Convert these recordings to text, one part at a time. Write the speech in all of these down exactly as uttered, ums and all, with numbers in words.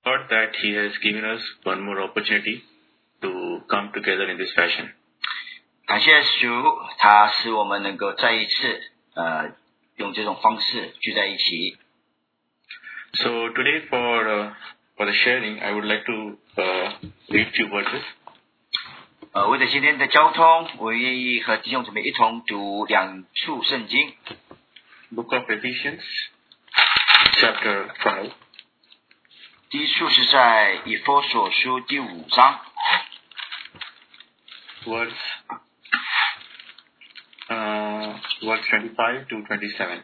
God that He has given us one more opportunity to come together in this fashion. 感谢主，他使我们能够再一次呃用这种方式聚在一起。 So today for uh, for the sharing, I would like to uh, read few verses. 呃，为了今天的交通，我愿意和弟兄姊妹一同读两处圣经。 Book of Ephesians, chapter five. 第一处是在以弗所书第五章 verse uh, verse twenty-five to twenty-seven.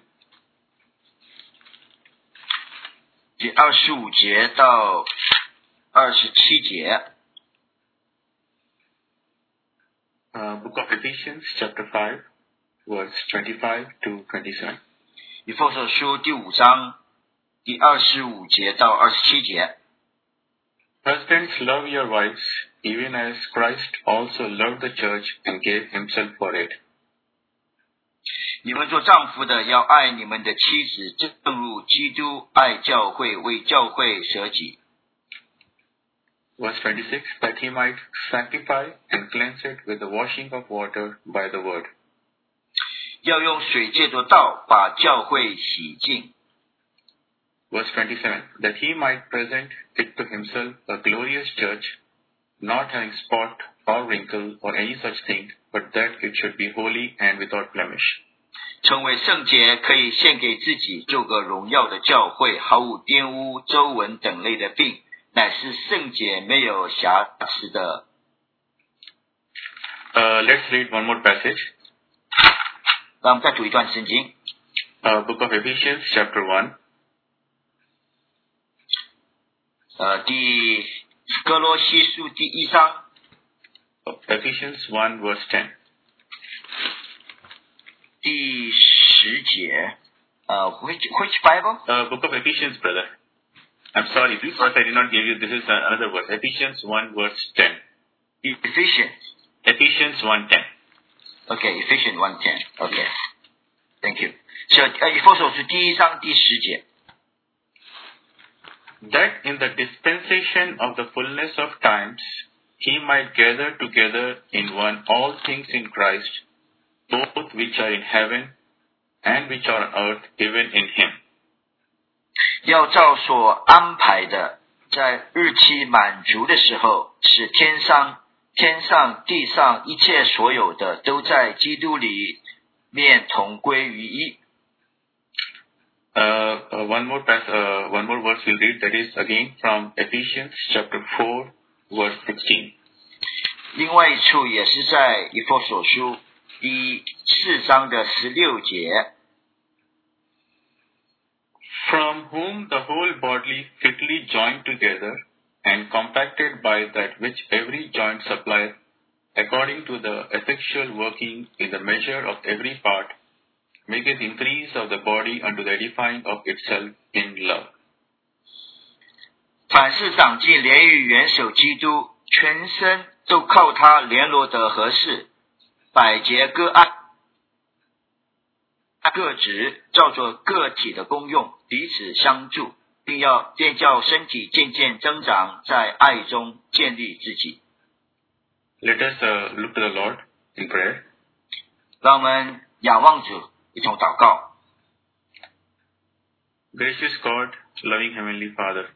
第二十五节到二十七节。 Uh, Book of Ephesians, chapter five, verse twenty-five to twenty-seven. 以弗所书第五章第二十五节到二十七节。 Husbands, love your wives, even as Christ also loved the church and gave himself for it. 你们做丈夫的要爱你们的妻子，正如基督爱教会，为教会舍己。 Verse twenty-six, that he might sanctify and cleanse it with the washing of water by the word. 要用水借着道把教会洗净。 Verse twenty-seven, that he might present it to himself a glorious church, not having spot or wrinkle or any such thing, but that it should be holy and without blemish. 成为圣洁，可以献给自己，做个荣耀的教会，毫无玷污、皱纹等类的病，乃是圣洁，没有瑕疵的。 Uh, let's read one more passage. 让我们再读一段圣经。 Uh, Book of Ephesians, chapter one. 呃，第哥罗西书第一章。 Ephesians one, verse ten. 第十节。呃 which which Bible? Uh, Book of Ephesians, brother. I'm sorry, this verse I did not give you. This is another verse. Ephesians one, verse ten. Ephesians. Ephesians one, ten. Okay, Ephesians one, ten. Okay. Thank you. So, 呃，以弗所书第一章第十节。 That in the dispensation of the fullness of times, he might gather together in one all things in Christ, both which are in heaven and which are on earth, even in him. 要照所安排的，在日期满足的时候，使天上、天上、地上一切所有的，都在基督里面同归于一。 Uh, uh, one more pass, uh, one more verse we'll read, that is again from Ephesians chapter four, verse sixteen. 另外一处也是在以弗所书第四章的十六节。 From whom the whole body fitly joined together and compacted by that which every joint supplieth, according to the effectual working in the measure of every part, maketh increase of the body unto the edifying of itself in love. 凡事长进，连于元首基督，全身都靠他联络得合适，百节各按各职，照着个体的功用，彼此相助，并要便叫身体渐渐增长，在爱中建立自己。 Let us uh, look to the Lord in prayer. 让我们仰望主，一同祷告。 Gracious God, loving Heavenly Father,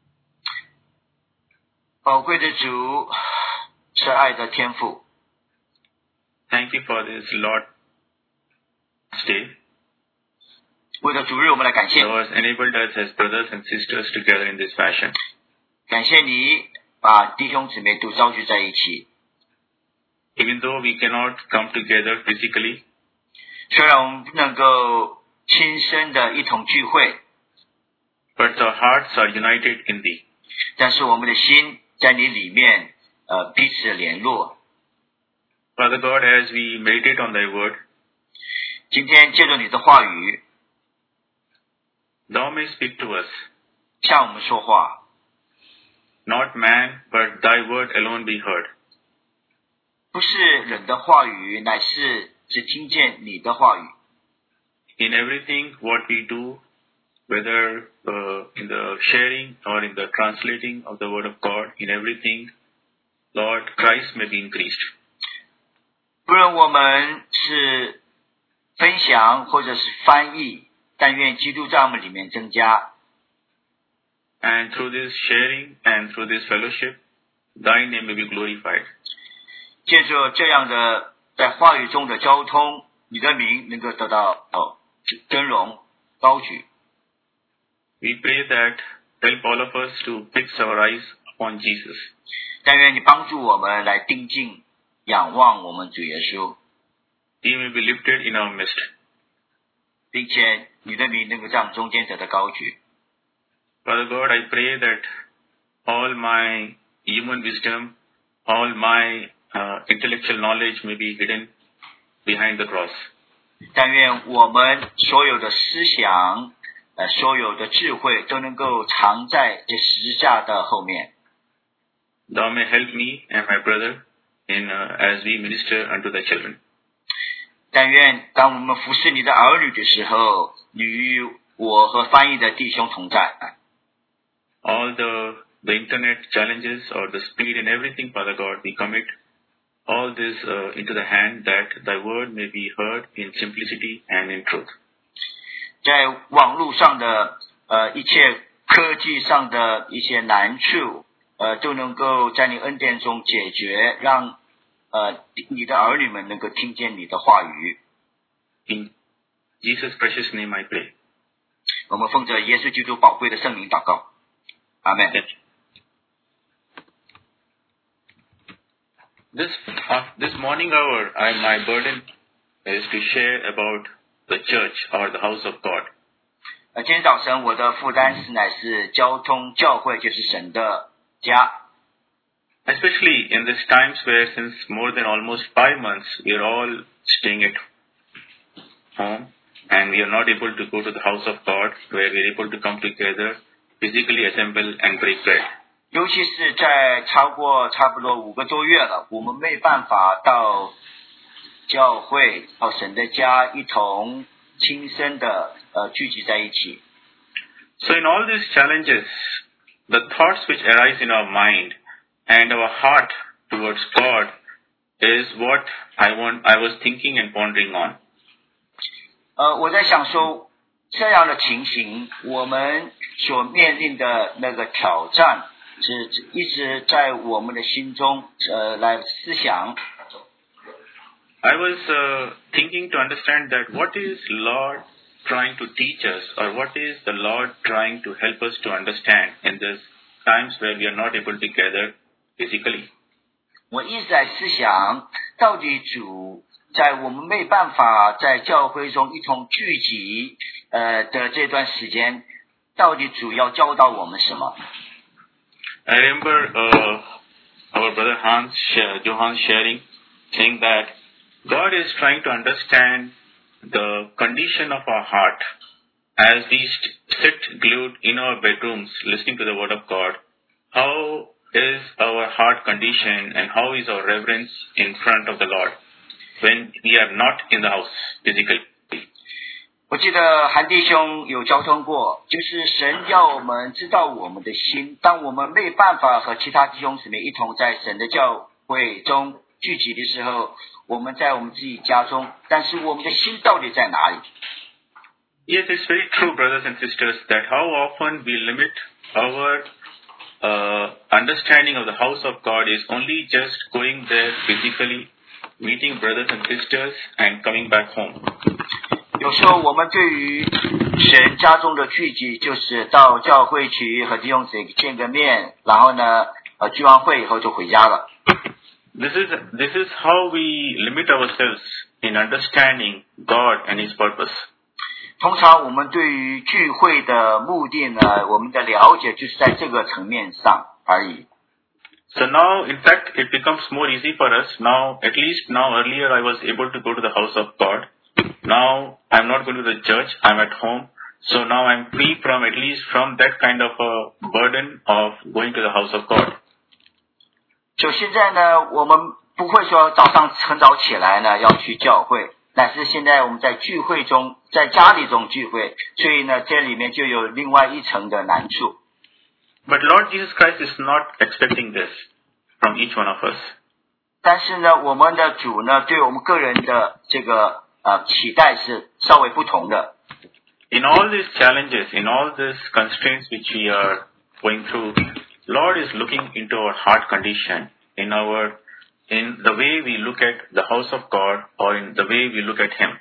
宝贵的主，是爱的天父。 thank you for this Lord's Day. 为了主日，我们来感谢。 Thou hast enabled us as brothers and sisters together in this fashion. 感谢你把弟兄姊妹都召集在一起。 Even though we cannot come together physically, 虽然我们不能够亲身的一同聚会， but our hearts are united in Thee. 但是我们的心在你里面，呃，彼此联络。 Father God, as we meditate on Thy word, 今天借着你的话语， Thou may speak to us. 向我们说话。 Not man, but Thy word alone be heard. 不是人的话语，乃是只听见你的话语。 In everything what we do, whether uh, in the sharing or in the translating of the word of God, in everything, Lord, Christ may be increased. 不论我们是分享或者是翻译，但愿基督在我们里面增加。 And through this sharing and through this fellowship, Thy name may be glorified. 借着这样的在话语中的交通，你的名能够得到哦尊荣高举。 We pray that help all of us to fix our eyes upon Jesus. 但愿你帮助我们来定睛仰望我们主耶稣， He may be lifted in our midst. 并且你的名能够在我们中间得到高举。 Father God, I pray that all my human wisdom, all my uh, intellectual knowledge may be hidden behind the cross. 但愿我们所有的思想呃，所有的智慧都能够藏在这十字架的后面。 Thou may help me and my brother in uh, as we minister unto thy children. 但愿当我们服侍你的儿女的时候，你与我和翻译的弟兄同在。 All the the internet challenges or the speed and everything, Father God, we commit all this uh, into the hand that thy word may be heard in simplicity and in truth. 在网络上的呃一切科技上的一些难处，呃都能够在你恩典中解决，让呃你的儿女们能够听见你的话语。 In Jesus' precious name I pray. 我们奉着耶稣基督宝贵的圣名祷告，阿们。 This uh, this morning hour, I, my burden is to share about the church or the house of God. 呃，今天早晨我的负担是乃是交通教会，就是神的家。 Especially in these times where since more than almost five months we are all staying at home and we are not able to go to the house of God where we are able to come together, physically assemble and break bread. 尤其是在超过差不多五个多月了，我们没办法到教会到神的家一同亲身的呃聚集在一起。 So in all these challenges, the thoughts which arise in our mind and our heart towards God is what I want, I was thinking and pondering on. 呃，我在想说，这样的情形，我们所面临的那个挑战，是一直在我们的心中呃来思想。 I was uh, thinking to understand that what is Lord trying to teach us, or what is the Lord trying to help us to understand in these times where we are not able to gather physically. 我一直在思想，到底主在我们没办法在教会中一同聚集呃的这段时间，到底主要教导我们什么？ I remember uh, our brother Hans, Johan sharing, saying that God is trying to understand the condition of our heart as we st- sit glued in our bedrooms listening to the word of God. How is our heart condition and how is our reverence in front of the Lord when we are not in the house physically? 我记得韩弟兄有交通过，就是神要我们知道我们的心，当我们没办法和其他弟兄姊妹一同在神的教会中聚集的时候，我们在我们自己家中，但是我们的心到底在哪里？ Yes, it's very true, brothers and sisters, that how often we limit our uh, understanding of the house of God is only just going there physically, meeting brothers and sisters and coming back home. 有时候我们对于神家中的聚集，就是到教会去和弟兄姊妹见个面，然后呢，呃，聚完会以后就回家了。 This is this is how we limit ourselves in understanding God and His purpose. 通常我们对于聚会的目的呢，我们的了解就是在这个层面上而已。 So now, in fact, it becomes more easy for us. Now, at least now, earlier I was able to go to the house of God. Now, I'm not going to the church. I'm at home. So now I'm free from at least from that kind of a burden of going to the house of God. 就现在呢，我们不会说早上很早起来呢要去教会， 乃是现在我们在聚会中，在家里中聚会，所以呢，这里面就有另外一层的难处。 But Lord Jesus Christ is not expecting this from each one of us. 但是呢，我们的主呢，对我们个人的这个呃期待是稍微不同的。 In all these challenges, in all these constraints which we are going through, Lord is looking into our heart condition, in our, in the way we look at the house of God, or in the way we look at Him.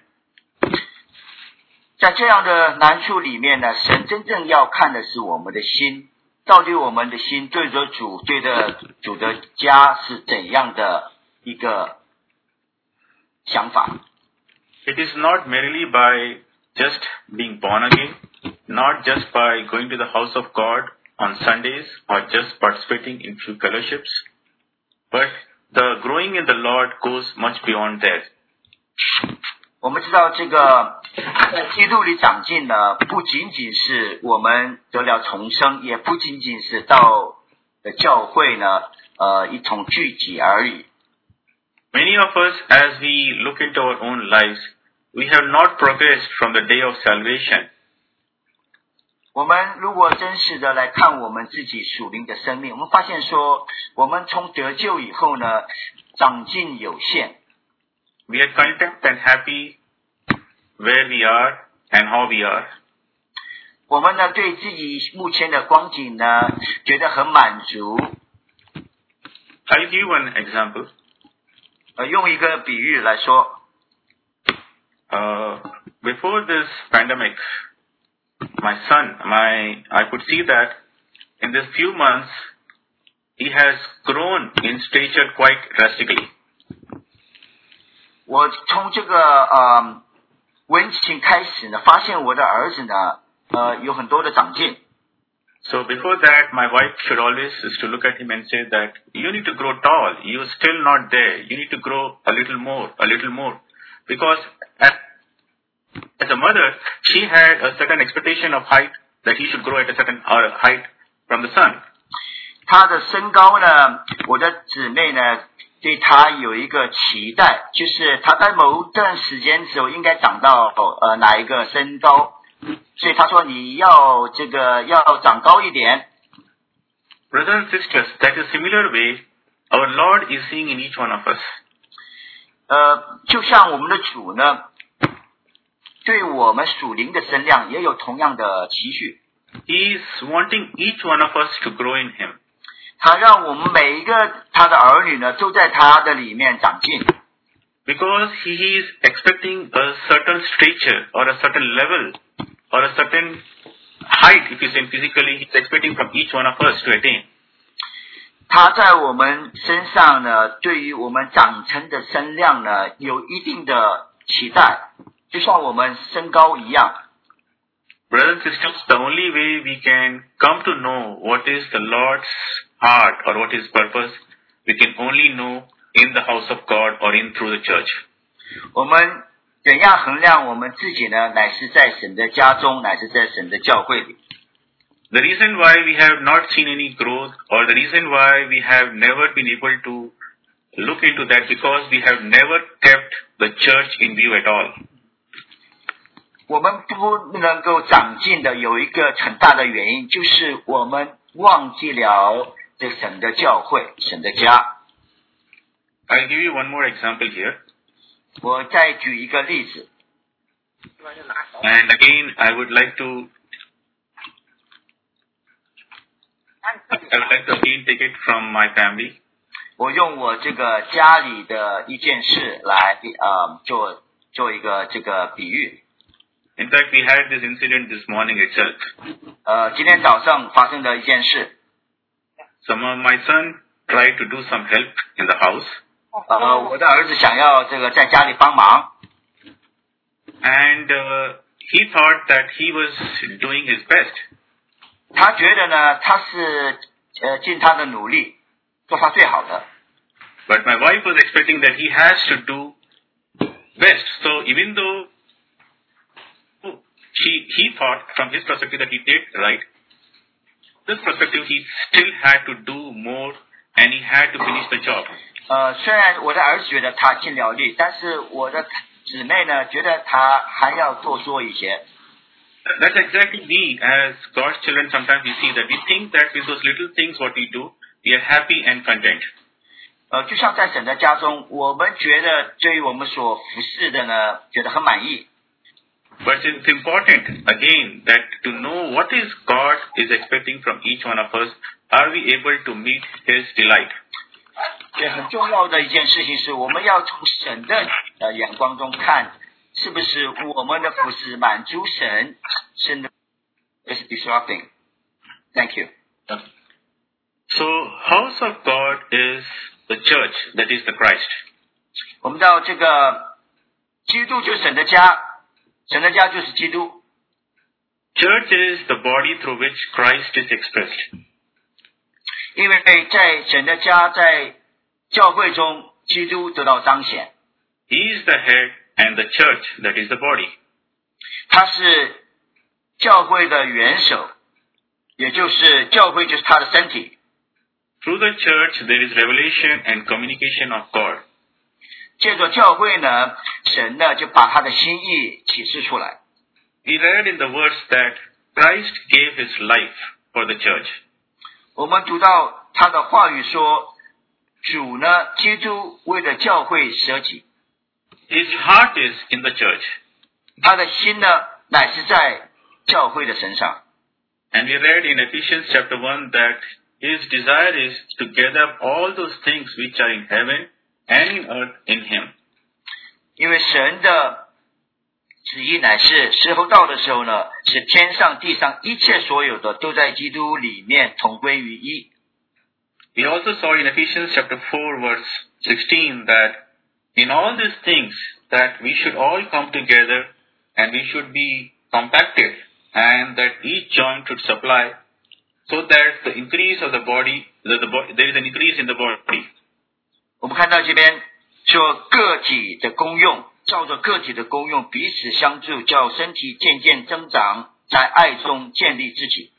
在这样的难处里面呢，神真正要看的是我们的心，到底我们的心对着主、对着主的家是怎样的一个想法。 It is not merely by just being born again, not just by going to the house of God on Sundays or just participating in few fellowships, but the growing in the Lord goes much beyond that. 我们知道这个在基督里长进呢，不仅仅是我们得了重生，也不仅仅是到教会呢呃一同聚集而已。 Many of us, as we look into our own lives, we have not progressed from the day of salvation. 我们如果真实的来看我们自己属灵的生命，我们发现说，我们从得救以后呢，长进有限。 We are content and happy where we are and how we are. 我们呢，对自己目前的光景呢，觉得很满足。 I'll give you one example. 呃，用一个比喻来说。 Uh, before this pandemic, my son, my, I could see that in these few months, he has grown in stature quite drastically. 我从这个呃温情开始呢，发现我的儿子呢，呃有很多的长进。 So before that, my wife should always is to look at him and say that you need to grow tall. You're still not there. You need to grow a little more, a little more, because as, as a mother, she had a certain expectation of height that he should grow at a certain uh, height from the son. 他的身高呢，我的姊妹呢，对他有一个期待，就是他在某段时间时候应该长到呃哪一个身高。所以他说你要这个要长高一点。 Brothers and sisters, that is similar way our Lord is seeing in each one of us. 呃，就像我们的主呢，对我们属灵的身量也有同样的期许。 He is wanting each one of us to grow in Him. 他让我们每一个他的儿女呢，都在他的里面长进。 Because He is expecting a certain stature or a certain level or a certain height, if you say physically, He's expecting from each one of us to attain. 他在我们身上呢，对于我们长成的身量呢，有一定的期待，就像我们身高一样。 Brothers and sisters, the only way we can come to know what is the Lord's heart or what His purpose, we can only know in the house of God or in through the church. 我们怎样衡量我们自己呢？乃是在神的家中，乃是在神的教会里。 The reason why we have not seen any growth, or the reason why we have never been able to look into that, because we have never kept the church in view at all. 我们不能够长进的有一个很大的原因，就是我们忘记了这神的教会，神的家。 I'll give you one more example here. 我再举一个例子。 And again, I would like to I would like to again take it from my family. 我用我这个家里的一件事来呃做做一个这个比喻。 In fact, we had this incident this morning itself. 呃，今天早上发生的一件事。 Some of my son tried to do some help in the house. 呃，我的儿子想要这个在家里帮忙。 And uh, he thought that he was doing his best. 他觉得呢，他是呃尽他的努力，做他最好的。 But my wife was expecting that he has to do best. So even though she he thought from his perspective that he did right, this perspective he still had to do more and he had to finish the job. 呃，虽然我的儿子觉得他尽了力，但是我的姊妹呢，觉得他还要多说一些。 That's exactly we as God's children. Sometimes we see that we think that with those little things what we do, we are happy and content. 呃，就像在神的家中，我们觉得对于我们所服侍的呢，觉得很满意。 But it's important again that to know what is God is expecting from each one of us. Are we able to meet His delight? 也很重要的一件事情是，我们要从神的呃眼光中看，是不是我们的服侍满足神？是 is disrupting. Thank you. So, house of God is the church, that is the Christ. 我们到这个基督就是神的家，神的家就是基督。 Church is the body through which Christ is expressed. 因为在神的家，在教会中，基督得到彰显。 He is the head and the church, that is the body. 他是教会的元首，也就是教会就是他的身体。 Through the church, there is revelation and communication of God. 借着教会呢，神呢就把他的心意启示出来。 We read in the verse that Christ gave His life for the church. 我们读到他的话语说，主呢，基督为了教会舍己。 His heart is in the church. 他的心呢，乃是在教会的身上。 And we read in Ephesians chapter one that His desire is to gather all those things which are in heaven and in earth in Him. 因为神的旨意乃是时候到的时候呢，使天上地上一切所有的都在基督里面同归于一。 We also saw in Ephesians chapter four verse sixteen that in all these things that we should all come together and we should be compacted and that each joint should supply so that the increase of the body, that the body there is an increase in the body. 我们看到这边说个体的功用，照着个体的功用彼此相助，叫身体渐渐增长，在爱中建立自己。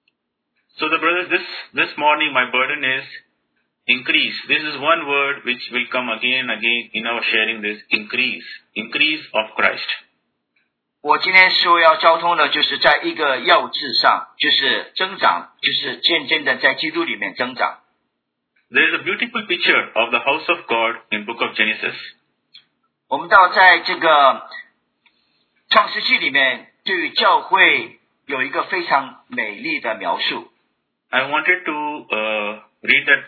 So the brothers, this, this morning my burden is increase. This is one word which will come again and again in our sharing this, increase. Increase of Christ. 我今天说要交通的就是在一个要旨上，就是增长，就是渐渐的在基督里面增长。 There is a beautiful picture of the house of God in book of Genesis. 我们到在这个创世纪里面，对于教会有一个非常美丽的描述。 I wanted to uh, read that,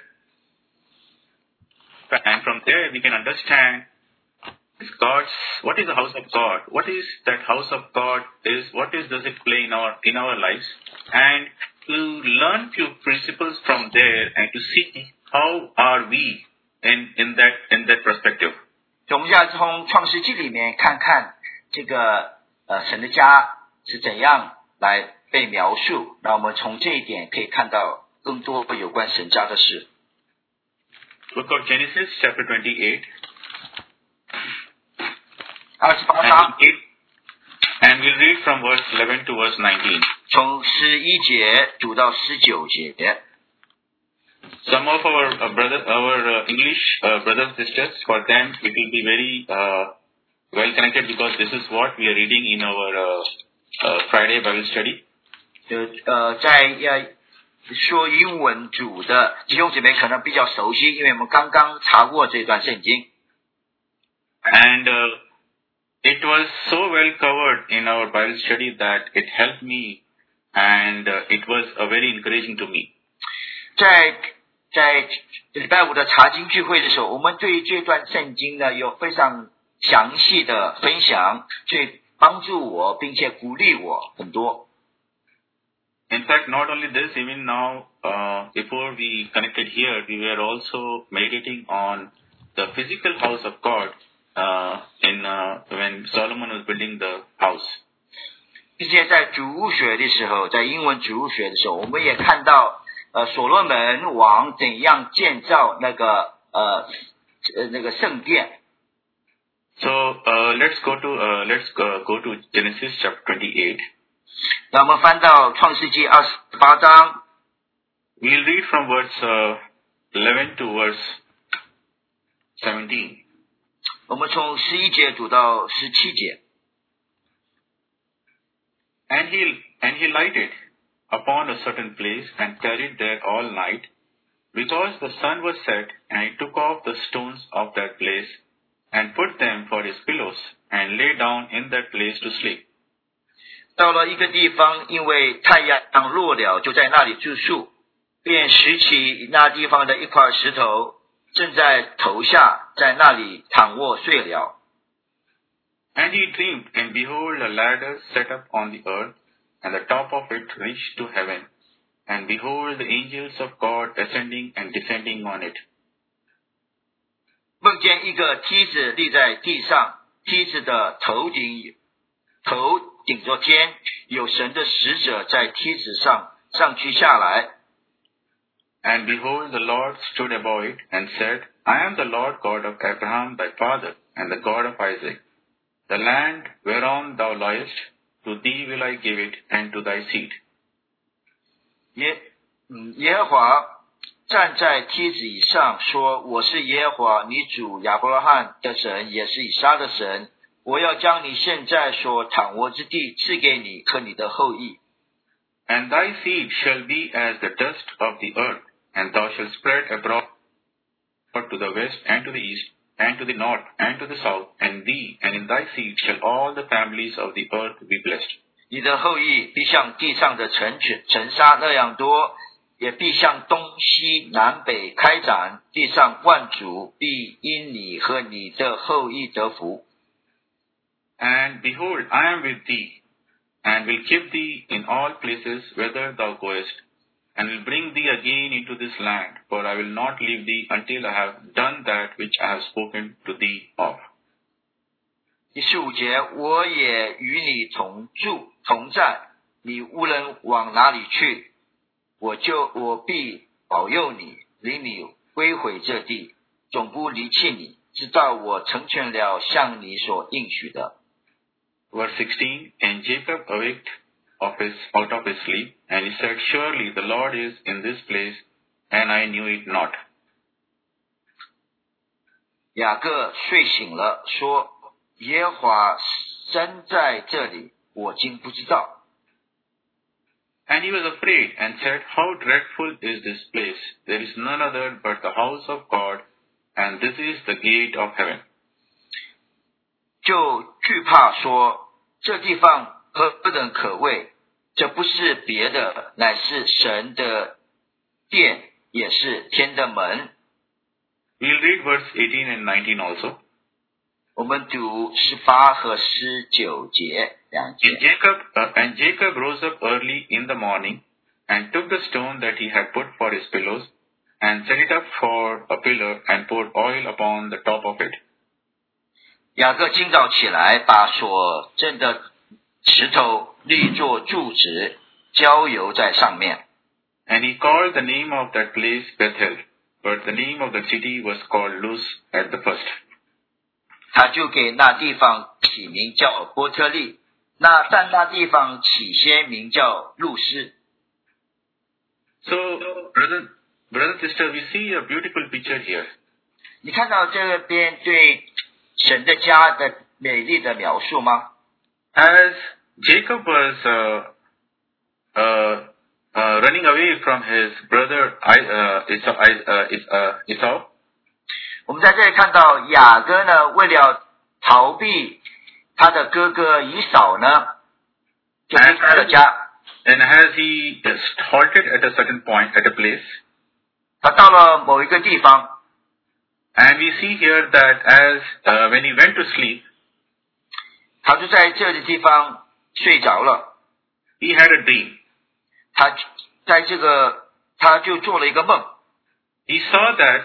and from there we can understand God's, what is the house of God? What is that house of God is? What is does it play in our in our lives? And to learn few principles from there and to see how are we in in that in that perspective. 我们要从创世纪里面看看这个呃神的家是怎样来被描述，那我们从这一点可以看到更多有关神家的事。 Book of Genesis, chapter twenty-eight. 二十八章 and we'll read from verse eleven to verse nineteen. 从十一节读到十九节。 Some of our uh, brother, our uh, English uh, brothers and sisters, for them it will be very uh, well connected because this is what we are reading in our uh, uh, Friday Bible study. 就呃，在呃说英文组的弟兄姊妹可能比较熟悉，因为我们刚刚查过这段圣经。 And uh, it was so well covered in our Bible study that it helped me and uh, it was uh, very encouraging to me. 在在礼拜五的查经聚会的时候，我们对这段圣经呢有非常详细的分享，所以帮助我并且鼓励我很多。 In fact, not only this, even now, uh, before we connected here, we were also meditating on the physical house of God uh, in uh, when Solomon was building the house. 并且在主物学的时候，在英文主物学的时候，我们也看到呃所罗门王怎样建造那个呃呃那个圣殿。 So uh, let's go to uh, let's go, go to Genesis chapter twenty-eight. 那我们翻到创世纪二十八章。 We'll read from verse uh, eleven to verse seventeen. 我们从十一节读到十七节。 And he, and he lighted upon a certain place and tarried there all night, because the sun was set, and he took off the stones of that place, and put them for his pillows, and lay down in that place to sleep. 到了一个地方，因为太阳落了，就在那里住宿，便拾起那地方的一块石头，正在头下，在那里躺卧睡了。 And he dreamed, and behold, a ladder set up on the earth, and the top of it reached to heaven. And behold, the angels of God ascending and descending on it. 梦见一个梯子立在地上，梯子的头顶头顶着天，有神的使者在梯子上上去下来。 And behold, the Lord stood above it, and said, I am the Lord God of Abraham thy father, and the God of Isaac. The land whereon thou liest, to thee will I give it, and to thy seed. 耶，嗯，耶和华站在梯子以上，说：我是耶和华你主亚伯拉罕的神，也是以撒的神。我要将你现在所躺卧之地赐给你和你的后裔。 And thy seed shall be as the dust of the earth, and thou shalt spread abroad to the west and to the east, and to the north and to the south, and thee and in thy seed shall all the families of the earth be blessed. 你的后裔必像地上的尘尘沙那样多，也必向东西南北开展，地上万族必因你和你的后裔得福。 And behold, I am with thee, and will keep thee in all places whither thou goest, and will bring thee again into this land, for I will not leave thee until I have done that which I have spoken to thee of. 第十五节，我也与你同住同在，你无论往哪里去，我就我必保佑你，领你归回这地，总不离弃你，直到我成全了向你所应许的。 Verse sixteen, And Jacob awaked of his, out of his sleep, and he said, Surely the Lord is in this place, and I knew it not. 雅各睡醒了，说：耶和华身在这里，我竟不知道。 And he was afraid, and said, How dreadful is this place! There is none other but the house of God, and this is the gate of heaven. 就惧怕说，这地方何等可畏！这不是别的，乃是神的殿，也是天的门。 We'll read verse eighteen and nineteen also. 我们读十八和十九节两节。 And Jacob, uh, and Jacob rose up early in the morning, and took the stone that he had put for his pillows, and set it up for a pillar, and poured oil upon the top of it. 雅各今早起来，把所挣的石头立作柱子，浇油在上面。 And he called the name of that place Bethel, but the name of the city was called Luz at the first. 他就给那地方起名叫波特利，那但那地方起先名叫路斯。 So, brother, brother, sister, we see a beautiful picture here. 你看到这边对神的家的美丽的描述吗？ As Jacob was uh, uh, uh, running away from his brother uh, Esau, uh, uh, Esau, 我们在这里看到雅各呢，为了逃避他的哥哥以扫呢，就离开了家。 And as he halted at a certain point, at a place, 他到了某一个地方。 And we see here that as uh, when he went to sleep, 他就在这个地方睡着了。 He had a dream. 他在这个他就做了一个梦。 He saw that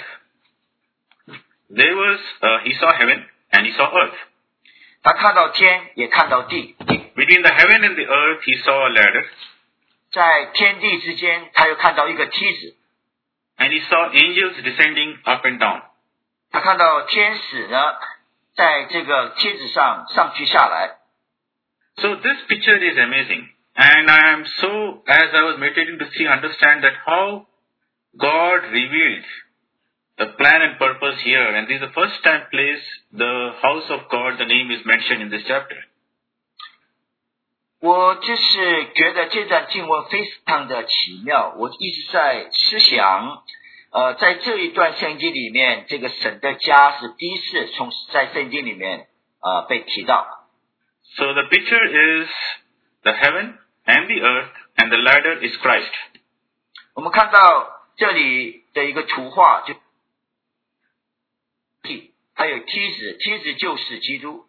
there was uh, he saw heaven and he saw earth. 他看到天，也看到地。 Between the heaven and the earth, he saw a ladder. 在天地之间，他又看到一个梯子。 And he saw angels descending up and down. 他看到天使呢，在这个梯子上上去下来。 So this picture is amazing, and I am so, as I was meditating to see, understand that how God revealed a plan and purpose here, and this is the first time place the house of God, the name is mentioned in this chapter. 我就是觉得这段经文非常的奇妙，我一直在思想，呃，在这一段圣经里面，这个神的家是第一次从在圣经里面呃被提到。 So the picture is the heaven and the earth, and the ladder is Christ. 我们看到这里的一个图画，就还有梯子，梯子就是基督。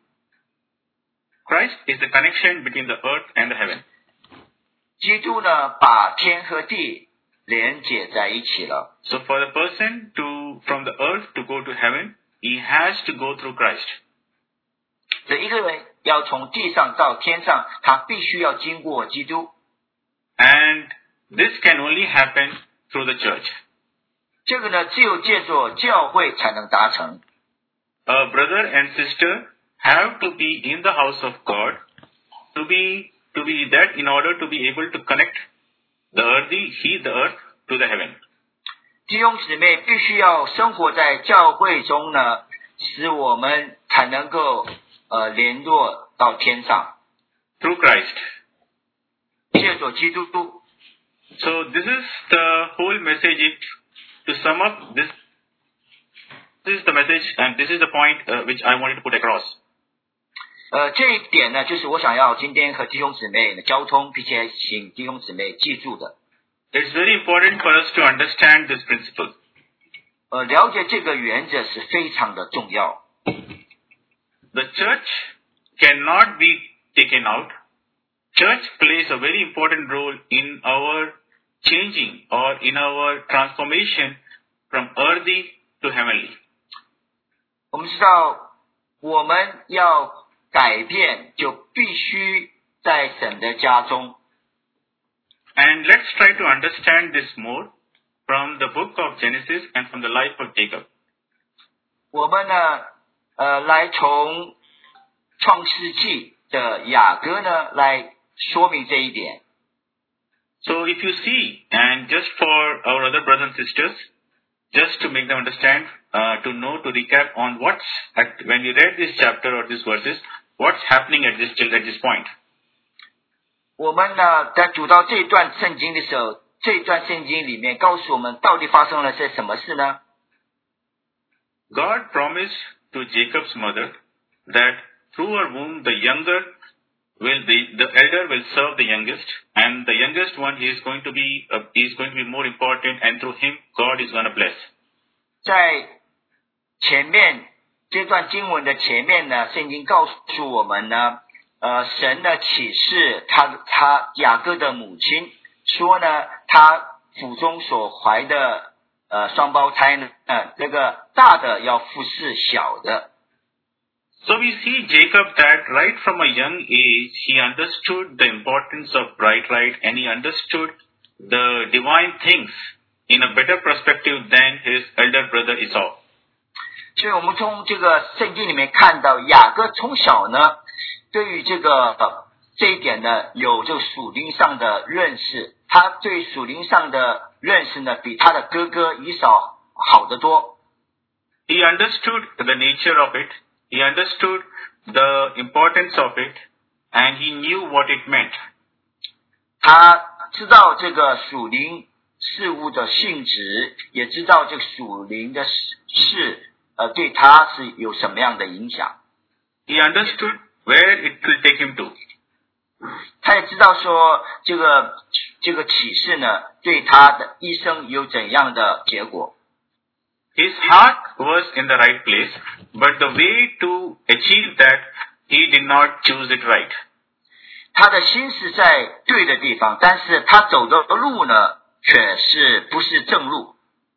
Christ is the connection between the earth and the heaven. 基督呢，把天和地连接在一起了。 So for the person to from the earth to go to heaven, he has to go through Christ. 这一个人要从地上到天上，他必须要经过基督。 And this can only happen through the church. 这个呢，只有借助教会才能达成。 A brother and sister have to be in the house of God to be to be that in order to be able to connect the earthy, he the earth to the heaven. 弟兄姊妹必须要生活在教会中呢，使我们才能够呃联络到天上。 Through Christ. 借助基督。 So this is the whole message. To sum up, this, this is the message and this is the point uh, which I wanted to put across. 呃，这一点呢，就是我想要今天和弟兄姊妹的交通，并且请弟兄姊妹记住的。 It's very important for us to understand this principle. 呃，了解这个原则是非常的重要。 The church cannot be taken out. Church plays a very important role in our changing or in our transformation from earthly to heavenly. 我们知道，我们要改变，就必须在神的家中。 And let's try to understand this more from the book of Genesis and from the life of Jacob. 我们呢，呃，来从创世纪的雅各呢，来说明这一点。 So if you see, and just for our other brothers and sisters, just to make them understand, uh, to know, to recap on what's, at, when we read this chapter or these verses, what's happening at this, at this point. 我们呢，在读到这段圣经的时候，这段圣经里面告诉我们到底发生了些什么事呢？ God promised to Jacob's mother that through her womb the younger will be, the elder will serve the youngest, and the youngest one he is going to be uh, he is going to be more important, and through him God is going to bless. 在前面这段经文的前面呢，圣经告诉我们呢，呃，神的启示他他雅各的母亲说呢，他腹中所怀的呃双胞胎呢，呃，这个大的要服侍小的。 So we see Jacob that right from a young age, he understood the importance of birthright and he understood the divine things in a better perspective than his elder brother Esau. 所以我们从这个圣经里面看到，雅各从小呢，对于这个、呃、这一点呢，有这个属灵上的认识。他对属灵上的认识呢，比他的哥哥以扫好得多。 He understood the nature of it. He understood the importance of it, and he knew what it meant. 他知道这个属灵事物的性质，也知道这个属灵的事，呃，对他是有什么样的影响。 He understood where it will take him to. 他也知道说，这个这个启示呢，对他的一生有怎样的结果。 His heart was in the right place, but the way to achieve that, he did not choose it right. 他的心是在对的地方，但是他走的路呢，却是不是正路。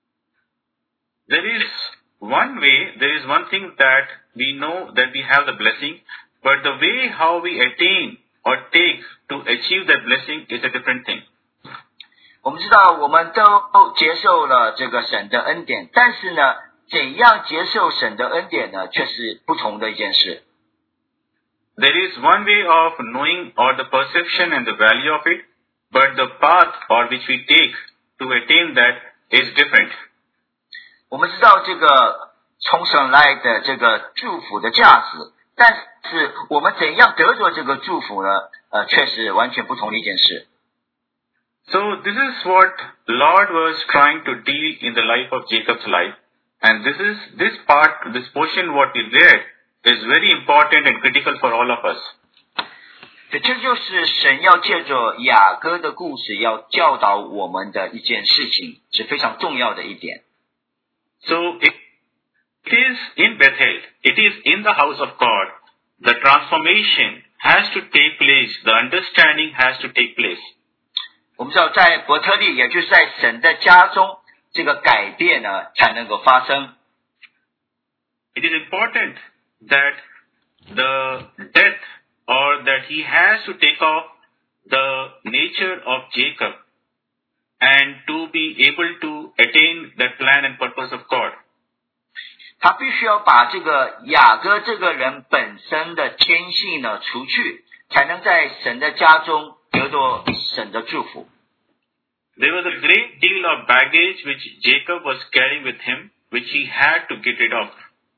There is one way, there is one thing that we know that we have the blessing, but the way how we attain or take to achieve that blessing is a different thing. 我们知道我们都接受了这个神的恩典，但是呢，怎样接受神的恩典呢，却是不同的一件事。 There is one way of knowing or the perception and the value of it, but the path or which we take to attain that is different. 我们知道这个从神来的这个祝福的价值，但是我们怎样得着这个祝福呢？呃，却是完全不同的一件事。 So this is what Lord was trying to deal in the life of Jacob's life, and this is this part, this portion what we read is very important and critical for all of us. 这就是神要借着雅各的故事要教导我们的一件事情，是非常重要的一点。 So it is in Bethel, it is in the house of God, the transformation has to take place, the understanding has to take place. 我们知道在伯特利，也就是在神的家中，这个改变呢才能够发生。 It is important that the death or that he has to take off the nature of Jacob and to be able to attain that plan and purpose of God. 他必须要把这个雅各这个人本身的天性呢除去，才能在神的家中得到神的祝福。 There was a great deal of baggage which Jacob was carrying with him, which he had to get rid of.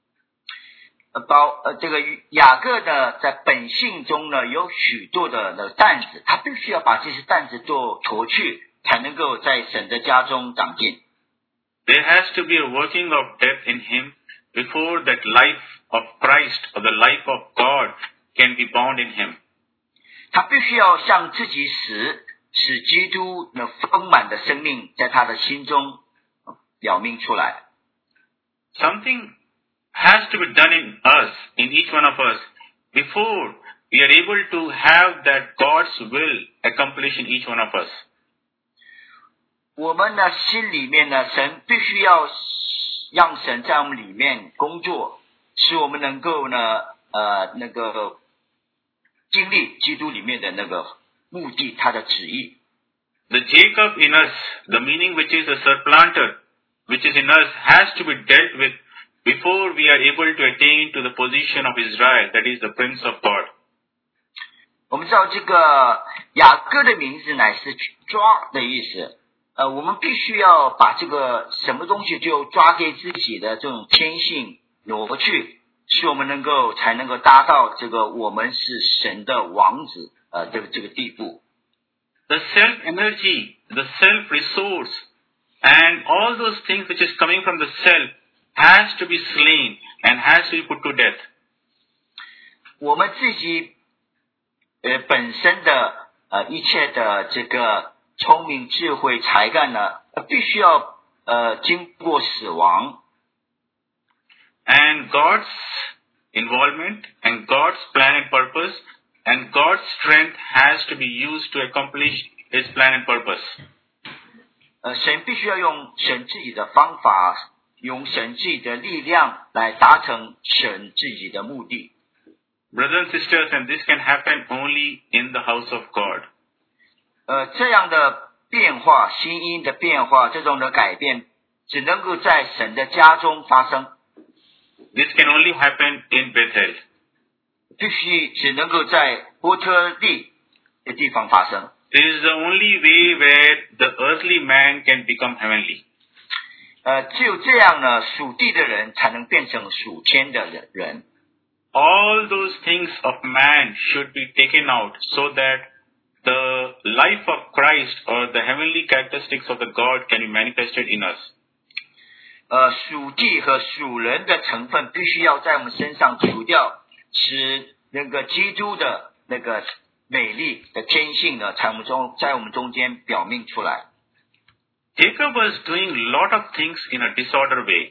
包呃这个雅各呢，在本性中呢有许多的的担子，他必须要把这些担子都脱去，才能够在神的家中长进。 There has to be a working of death in him before that life of Christ or the life of God can be bound in him. 他必须要向自己死，使基督那丰满的生命在他的心中表明出来。 Something has to be done in us, in each one of us, before we are able to have that God's will accomplished in each one of us. 我们呢心里面呢，神必须要让神在我们里面工作，使我们能够呢呃那个经历基督里面的那个目的，他的旨意。 The Jacob in us, the meaning which is a supplanter, which is in us, has to be dealt with before we are able to attain to the position of Israel, that is the Prince of God. 我们知道这个雅各的名字乃是抓的意思，呃，我们必须要把这个什么东西就抓给自己的这种天性挪去，使我们能够才能够达到这个我们是神的王子呃这个这个地步。 The self energy, the self resource, and all those things which is coming from the self has to be slain and has to be put to death. 我们自己呃本身的呃一切的这个聪明智慧才干呢，必须要呃经过死亡。 And God's involvement and God's plan and purpose and God's strength has to be used to accomplish His plan and purpose. 呃，神必须要用神自己的方法，用神自己的力量来达成神自己的目的。 Brothers and sisters, and this can happen only in the house of God. 呃，这样的变化，心因的变化，这种的改变，只能够在神的家中发生。 This can only happen in Bethel. 必须只能够在波特利的地方发生。 This is the only way where the earthly man can become heavenly. 呃，只有这样呢，属地的人才能变成属天的人。 All those things of man should be taken out so that the life of Christ or the heavenly characteristics of the God can be manifested in us. 呃，属地和属人的成分必须要在我们身上除掉，使那个基督的那个美丽的天性呢，在我们中在我们中间表明出来。 Jacob was doing a lot of things in a disorder way.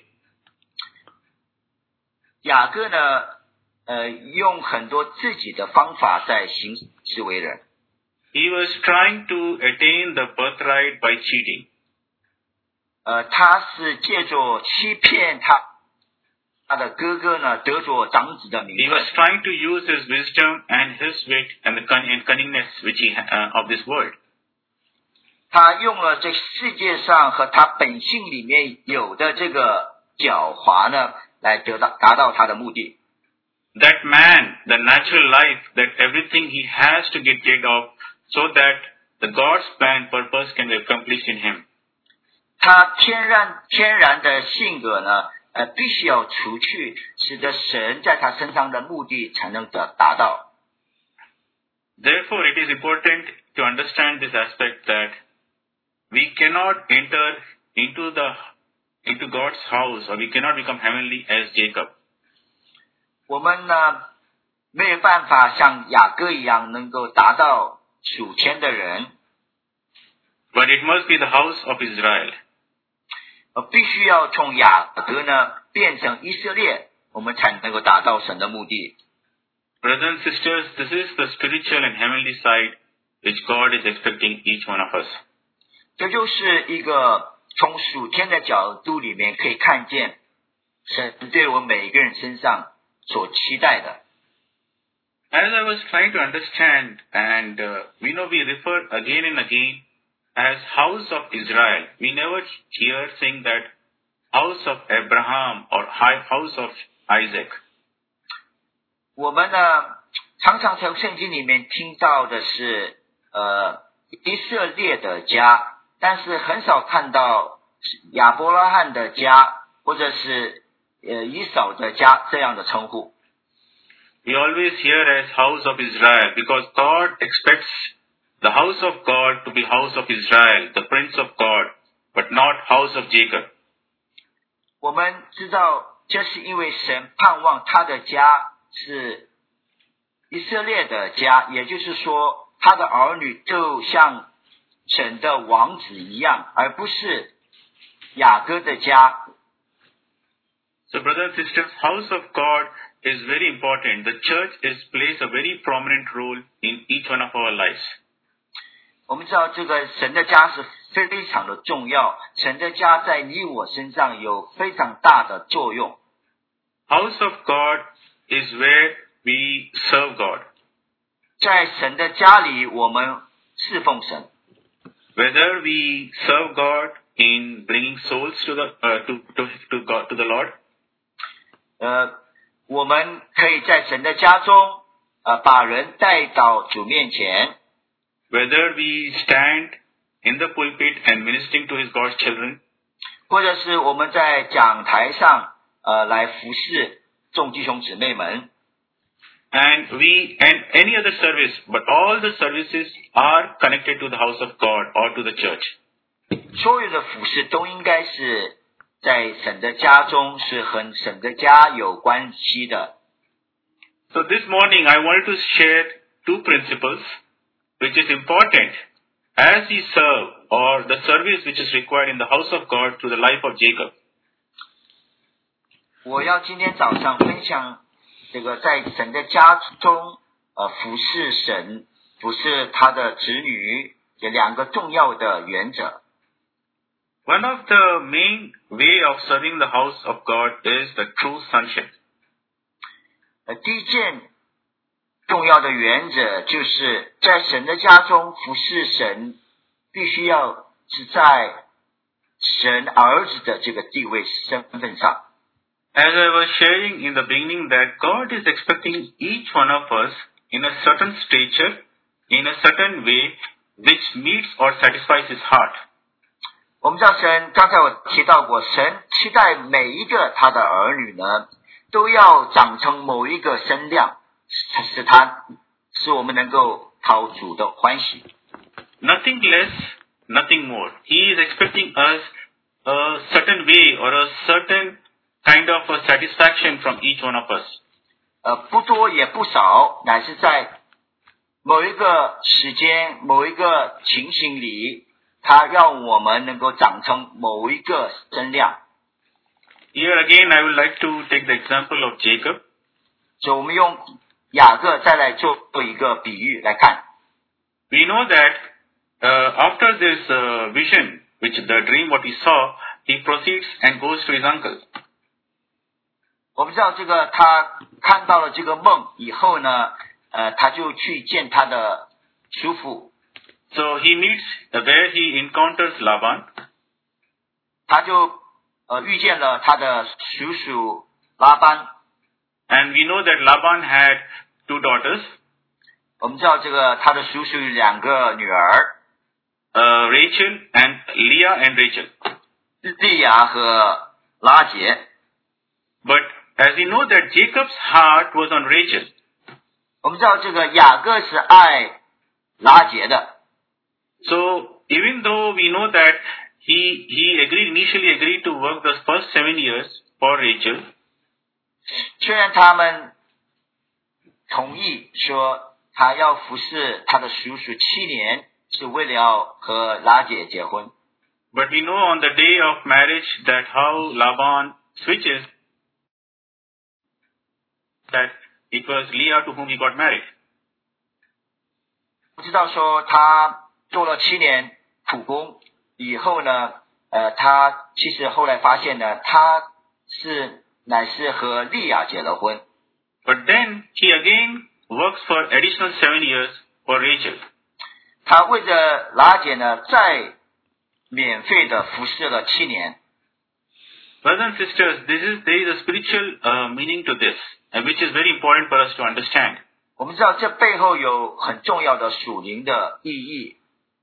雅各呢，呃，用很多自己的方法在行事为人。 He was trying to attain the birthright by cheating. 呃，他是借着欺骗他他的哥哥呢，得着长子的名 He 分。 was trying to use his wisdom and his wit and the cunning and cunningness which he uh, of this world. 他用了这世界上和他本性里面有的这个狡猾呢，来得到达到他的目的。 That man, the natural life, that everything he has to get rid of so that the God's plan and purpose can be accomplished in him. 他天然天然的性格呢，呃，必须要除去，使得神在他身上的目的才能得达到。 Therefore, it is important to understand this aspect that we cannot enter into the into God's house, or we cannot become heavenly as Jacob. 我们呢，没有办法像雅各一样能够达到属天的人。 But it must be the house of Israel. 呃，必须要从雅各呢变成以色列，我们才能够达到神的目的。 Brothers and sisters, this is the spiritual and heavenly side which God is expecting each one of us. 这就是一个从属天的角度里面可以看见神对我们每一个人身上所期待的。 As I was trying to understand, and uh, we know we refer again and again as house of Israel. We never hear saying that house of Abraham or house of Isaac. 我们呢，常常从圣经里面听到的是呃以色列的家，但是很少看到亚伯拉罕的家或者是呃以扫的家这样的称呼。 We always hear as house of Israel because God expects the house of God to be house of Israel, the prince of God, but not house of Jacob. 我们知道这是因为神盼望他的家是以色列的家，也就是说他的儿女就像神的王子一样，而不是雅各的家。 So brothers and sisters, house of God is very important. The church is plays a very prominent role in each one of our lives. 我们知道这个神的家是非常的重要，神的家在你我身上有非常大的作用。 House of God is where we serve God. 在神的家里我们侍奉神。 Whether we serve God in bringing souls to the uh, to to to God to the Lord. 呃，我们可以在神的家中呃把人带到主面前。 Whether we stand in the pulpit and ministering to his God's children. 或者是我们在讲台上呃来服侍众弟兄姊妹们。 And we and any other service, but all the services are connected to the house of God or to the church. 所有的服侍都应该是在神的家中，是和神的家有关系的。 So this morning I wanted to share two principles which is important as we serve or the service which is required in the house of God to the life of Jacob. 我要今天早上分享这个在神的家中呃服侍神，服侍他的子女这两个重要的原则。 One of the main way of serving the house of God is the true sonship. 呃，第一件重要的原则就是在神的家中服侍神，必须要是在神儿子的这个地位身份上。 As I was sharing in the beginning that God is expecting each one of us in a certain stature, in a certain way, which meets or satisfies his heart. 我们知道神，刚才我提到过，神期待每一个他的儿女呢，都要长成某一个身量，使他使我们能够讨主的欢喜。 Nothing less, nothing more. He is expecting us a certain way or a certain kind of a satisfaction from each one of us. 呃，不多也不少，乃是在某一个时间、某一个情形里，他让我们能够长成某一个身量。 Here again, I would like to take the example of Jacob. 所以我们用雅各再来做一个比喻来看。 We know that uh, after this uh, vision, which the dream what he saw, he proceeds and goes to his uncle. 我们知道这个他看到了这个梦以后呢，呃，他就去见他的叔父。 So he meets, uh, there he encounters Laban. 他就呃遇见了他的叔叔拉班。 And we know that Laban had two daughters. 我们知道这个他的叔叔有两个女儿， Uh, Rachel and Leah and Rachel. 利亚和拉结。 But as we know that Jacob's heart was on Rachel. 我们知道这个雅各是爱拉结的。 So even though we know that he he agreed initially agreed to work the first seven years for Rachel. 虽然他们同意说他要服侍他的叔叔七年，是为了要和拉结结婚。 But we know on the day of marriage that how Laban switches, that it was Leah to whom he got married. 不知道说他做了七年苦工以后呢，呃，他其实后来发现呢，他是乃是和利亚结了婚。 But then he again works for additional seven years for Rachel. 他为着拉结呢，再免费的服侍了七年。 Brothers and sisters, this is there is a spiritual uh, meaning to this, and which is very important for us to understand. 我们知道这背后有很重要的属灵的意义。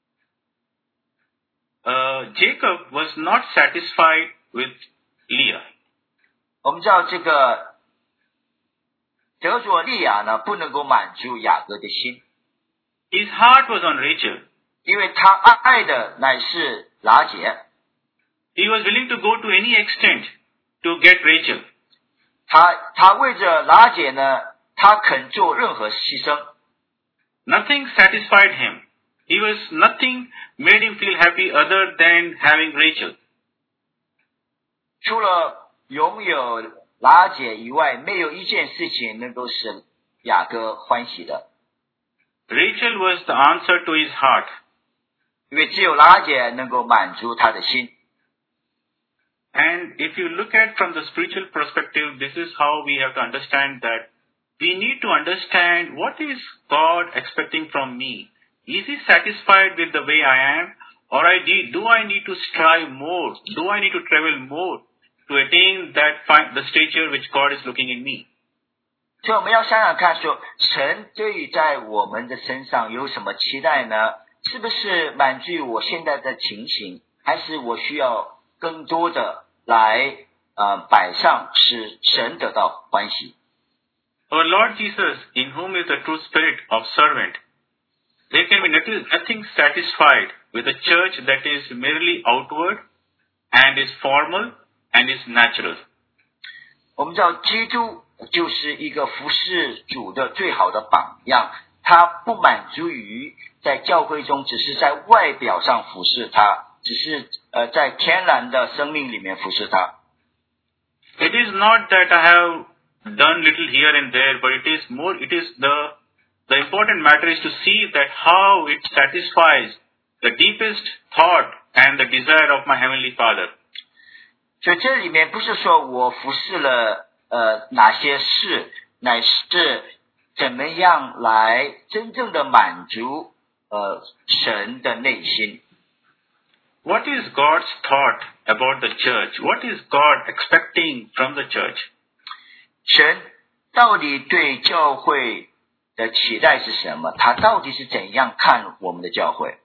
Uh, Jacob was not satisfied with Leah. 我们知道这个得着利亚呢，不能够满足雅各的心， His heart was on Rachel. 因为他爱的乃是拉结。 He was willing to go to any extent to get Rachel. 他他为着拉结呢，他肯做任何牺牲。 Nothing satisfied him. He was nothing made him feel happy other than having Rachel. 除了拥有拉结以外，没有一件事情能够使雅各欢喜的， Rachel was the answer to his heart. 因为只有拉结能够满足他的心。 And if you look at from the spiritual perspective, this is how we have to understand that we need to understand what is God expecting from me. Is he satisfied with the way I am? Or I need, do I need to strive more? Do I need to travel more to attain that fi- the stature which God is looking in me? 所以我们要想想看说，神对于在我们的身上有什么期待呢？是不是满足于我现在的情形，还是我需要更多的来呃摆上，使神得到欢喜？ Our Lord Jesus, in whom is the true spirit of servant, there can be nothing, nothing satisfied with a church that is merely outward and is formal and is natural. 我们知道基督就是一个服侍主的最好的榜样，他不满足于在教会中只是在外表上服侍他，只是呃在天然的生命里面服侍他。 It is not that I have done little here and there, but it is more, it is the, the important matter is to see that how it satisfies the deepest thought and the desire of my Heavenly Father. 所以这里面不是说我服侍了呃哪些事，乃是怎么样来真正的满足呃神的内心。 What is God's thought about the church? What is God expecting from the church? 神到底对教会的期待是什么？他到底是怎样看我们的教会？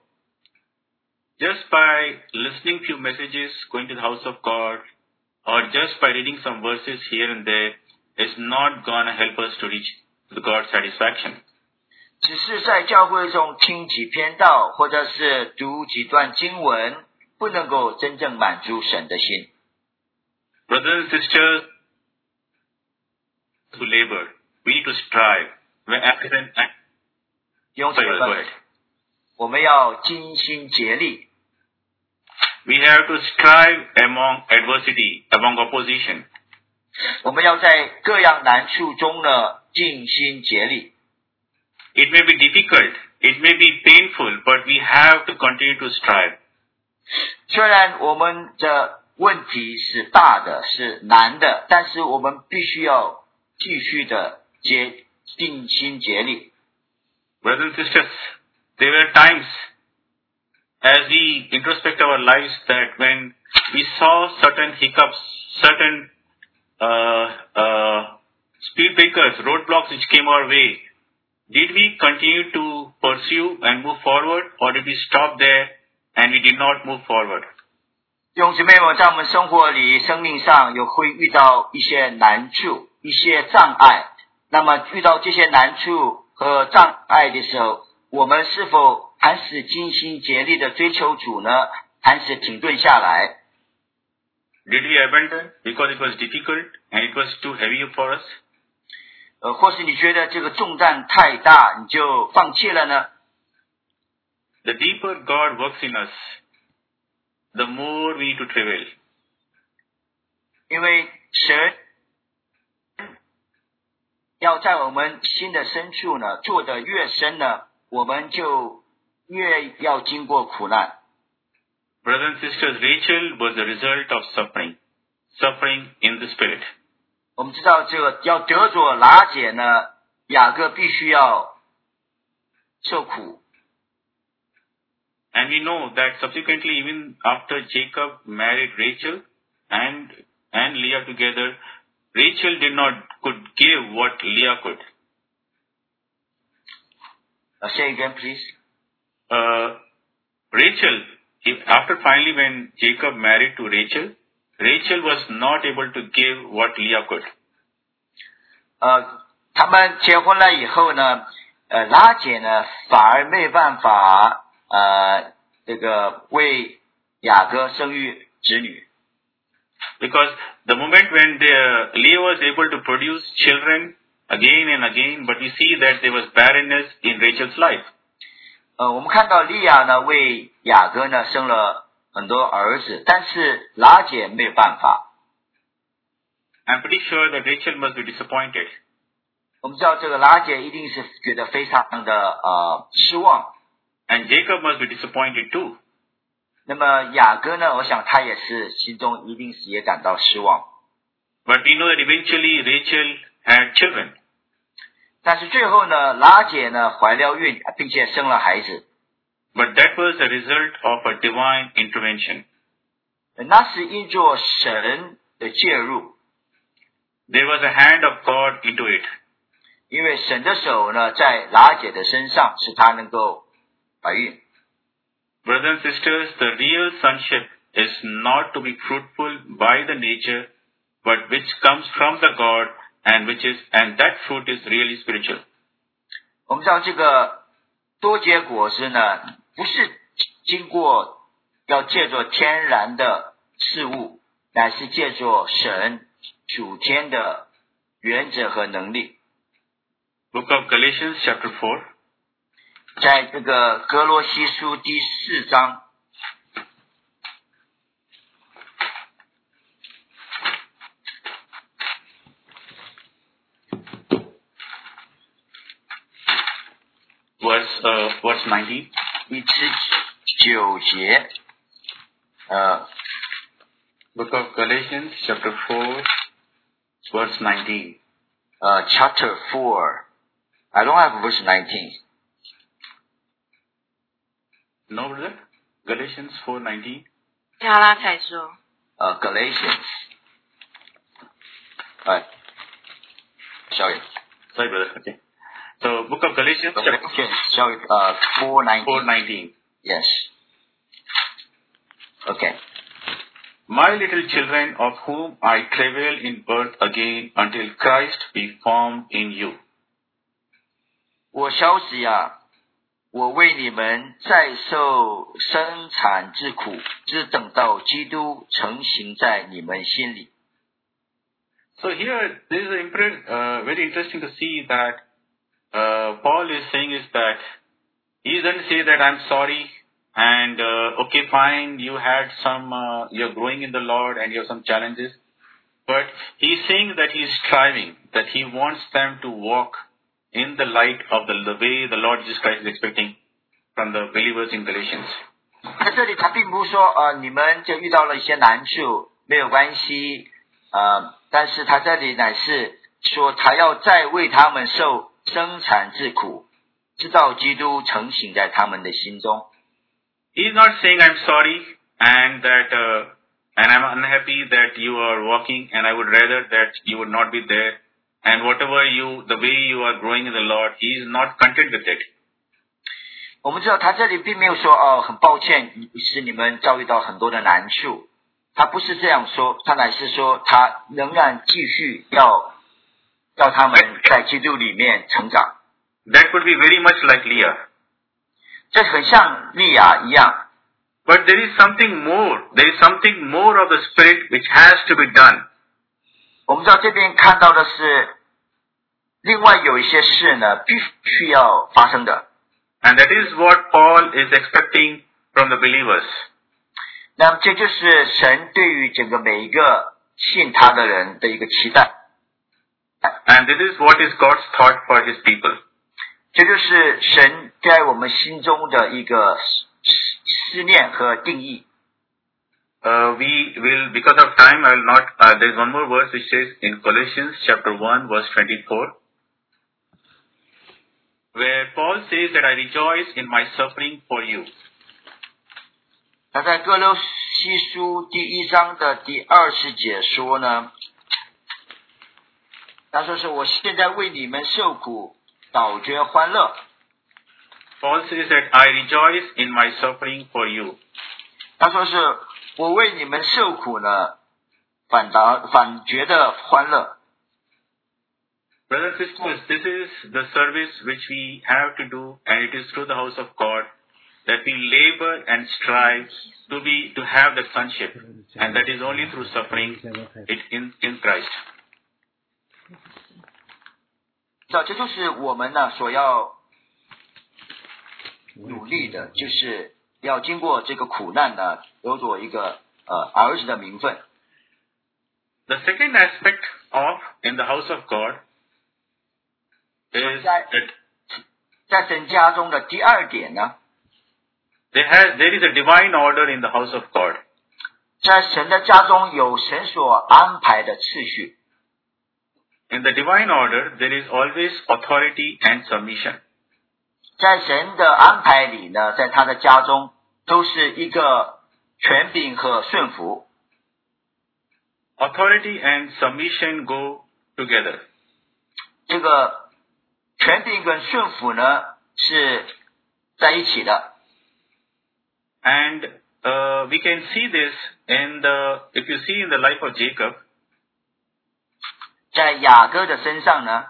Just by listening few messages, going to the house of God, or just by reading some verses here and there, is not gonna help us to reach the God's satisfaction. 只是在教会中听几篇道，或者是读几段经文，不能够真正满足神的心。 Brothers and sisters who labor, we need to strive. When accident, 弟兄姊 sorry, 妹 go 们， ahead. 我们要尽心竭力， We have to strive among adversity, among opposition. 我们要在各样难处中呢尽心竭力。 It may be difficult, it may be painful, but we have to continue to strive. 虽然我们的问题是大的，是难的，但是我们必须要继续的竭尽心竭力。 Brothers and sisters, there were times as we introspect our lives that when we saw certain hiccups, certain uh, uh, speed breakers, roadblocks which came our way, did we continue to pursue and move forward, or did we stop there and we did not move forward? 弟兄姊妹们，在我们生活里、生命上有会遇到一些难处、一些障碍。那么遇到这些难处和障碍的时候，我们是否还是尽心竭力的追求主呢？还是停顿下来？ Did we abandon because it was difficult and it was too heavy for us? 呃，或是你觉得这个重担太大，你就放弃了呢？ The deeper God works in us, the more we need to travail. 因为神要在我们心的深处呢，做得越深呢，我们就越要经过苦难。 Brothers and sisters, Rachel was the result of suffering, suffering in the spirit. 我们知道这个要得着拿解呢，雅各必须要受苦。 And we know that subsequently, even after Jacob married Rachel and and Leah together, Rachel did not could give what Leah could. Uh, say again, please. Uh, Rachel, if, after finally when Jacob married to Rachel, Rachel was not able to give what Leah could. 呃，他们结婚了以后呢，呃，拉姐呢反而没办法呃这个为雅各生育子女。 Because the moment when the, Leah was able to produce children again and again, but we see that there was barrenness in Rachel's life. 呃，我们看到利亚呢为雅各呢生了很多儿子，但是拉姐没有办法。 I'm pretty sure that Rachel must be disappointed. 我们知道这个拉姐一定是觉得非常的呃失望。 And Jacob must be disappointed too. 那么雅各呢，我想他也是心中一定是也感到失望。 But we know that eventually Rachel had children. 但是最后呢，拉姐呢怀了孕，并且生了孩子。 But that was the result of a divine intervention. 那是因着神的介入。 There was a hand of God into it. 因为神的手呢在拉姐的身上，使她能够怀孕。 Brothers and sisters, the real sonship is not to be fruitful by the nature, but which comes from the God, and which is and that fruit is really spiritual. 我们知道这个多结果实呢，不是经过要借着天然的事物，乃是借着神主天的原则和能力。 Book of Galatians chapter four. 在这个哥罗西书第四章。 Verse, uh, verse nineteen. 第十九节。呃 Book of Galatians chapter four, verse nineteen. 呃 chapter four. I don't have verse nineteen. No, brother? Galatians four nineteen. 加拉太书。 呃 Galatians. Uh, sorry. Sorry, brother. Okay. So, Book of Galatians chapter Galatians, sorry, uh, four nineteen. four nineteen. Yes. Okay. My little children, of whom I travail in birth again until Christ be formed in you. 我小子呀，我为你们再受生产之苦，只等到基督成形在你们心里。 So here, this is impress, uh, very interesting to see that uh, Paul is saying is that he doesn't say that I'm sorry and uh, okay, fine, you had some, uh, you're growing in the Lord and you have some challenges, but he's saying that he's striving, that he wants them to walk in the light of the, the way the Lord Jesus Christ is expecting from the believers in Galatians. 在这里，他并不是说，呃，你们就遇到了一些难处，没有关系，呃，但是他这里乃是说，他要再为他们受生产之苦，直到基督成形在他们的心中。 He's not saying I'm sorry and that, uh, and I'm unhappy that you are walking and I would rather that you would not be there. And whatever you, the way you are growing in the Lord, He is not content with it. 我们知道他这里并没有说哦，很抱歉，是你们遭遇到很多的难处， 他不是这样说，他乃是说他仍然继续要要他们在基督里面成长。 That would be very much like Leah. 这很像利亚一样。 But there is something more. There is something more of the Spirit which has to be done. 我们知道这边看到的是，另外有一些事呢，必须要发生的。 And that is what Paul is expecting from the believers. 那么这就是神对于整个每一个信他的人的一个期待。 And this is what is God's thought for His people. 这就是神在我们心中的一个思念和定义。 Uh, we will, because of time, I will not, uh, there is one more verse which says in Colossians chapter one verse twenty-four, where Paul says that I rejoice in my suffering for you. 他在哥罗西书第一章的第二十节说呢，他说是我现在为你们受苦，倒觉欢乐。 Paul says that I rejoice in my suffering for you. 他说是我为你们受苦呢，反倒反觉得欢乐。 Brothers and sisters, this is the service which we have to do, and it is through the house of God that we labor and strive to be to have that sonship, and that is only through suffering it in in Christ. 这这就是我们呢所要努力的，就是要经过这个苦难呢，有所一个呃儿子的名分。 The second aspect of in the house of God is that 在神家中的第二点呢， there has there is a divine order in the house of God. 在神的家中有神所安排的次序。 In the divine order, there is always authority and submission. 在神的安排里呢，在他的家中都是一个权柄和顺服。 Authority and submission go together. 这个权柄跟顺服呢是在一起的。 And uh, we can see this in the, if you see in the life of Jacob, 在雅各的身上呢，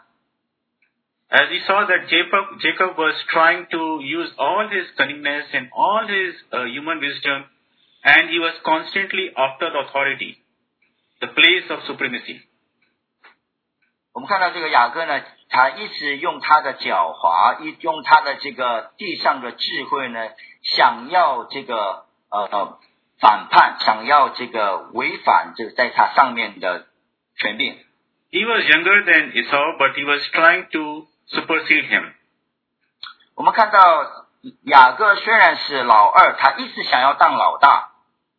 as we saw that Jacob, Jacob was trying to use all his cunningness and all his uh, human wisdom, and he was constantly after the authority, the place of supremacy. 我们看到这个雅各呢，他一直用他的狡猾，一用他的这个地上的智慧呢，想要这个呃呃反叛，想要这个违反这个在他上面的权柄。 He was younger than Esau, but he was trying to supersede him. 我们看到雅各虽然是老二，他一直想要当老大。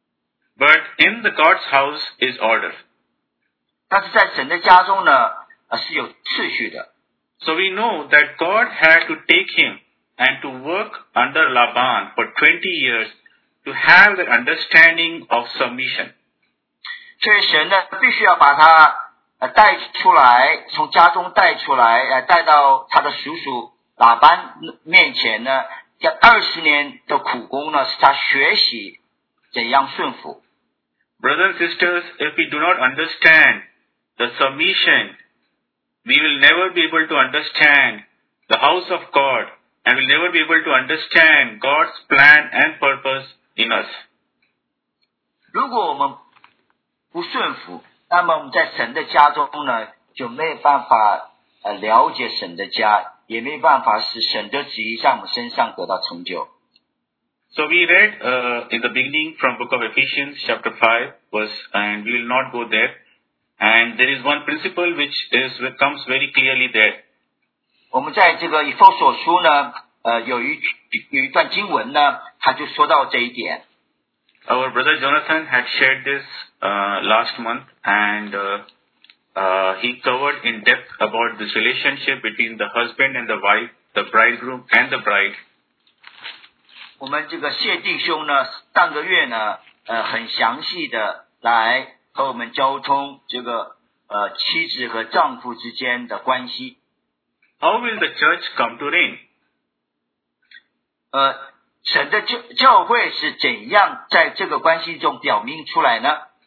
But in the God's house is order. 但是在神的家中呢，呃是有次序的。 So we know that God had to take him and to work under Laban for twenty years to have the understanding of submission. 所以神呢，必须要把他呃带出来，从家中带出来，呃带到他的叔叔拉班面前呢，这二十年的苦功呢，使他学习怎样顺服。 Brothers and sisters, if we do not understand the submission, we will never be able to understand the house of God, and will never be able to understand God's plan and purpose in us. 如果我们不顺服，那么我们在神的家中呢，就没有办法呃了解神的家，也没办法使神的旨意在我们身上得到成就。 So we read uh, in the beginning from book of Ephesians chapter five verse, and we will not go there. And there is one principle which is which comes very clearly there. 我们在这个以弗所书呢，呃，有一有一段经文呢，他就说到这一点。 Our brother Jonathan had shared this uh, last month, and uh, uh, he covered in depth about this relationship between the husband and the wife, the bridegroom and the bride. 我们这个谢弟兄呢，上个月呢，呃，很详细的来和我们交通这个呃妻子和丈夫之间的关系。 How will the church come to reign? 呃，神的教教会是怎样在这个关系中表明出来呢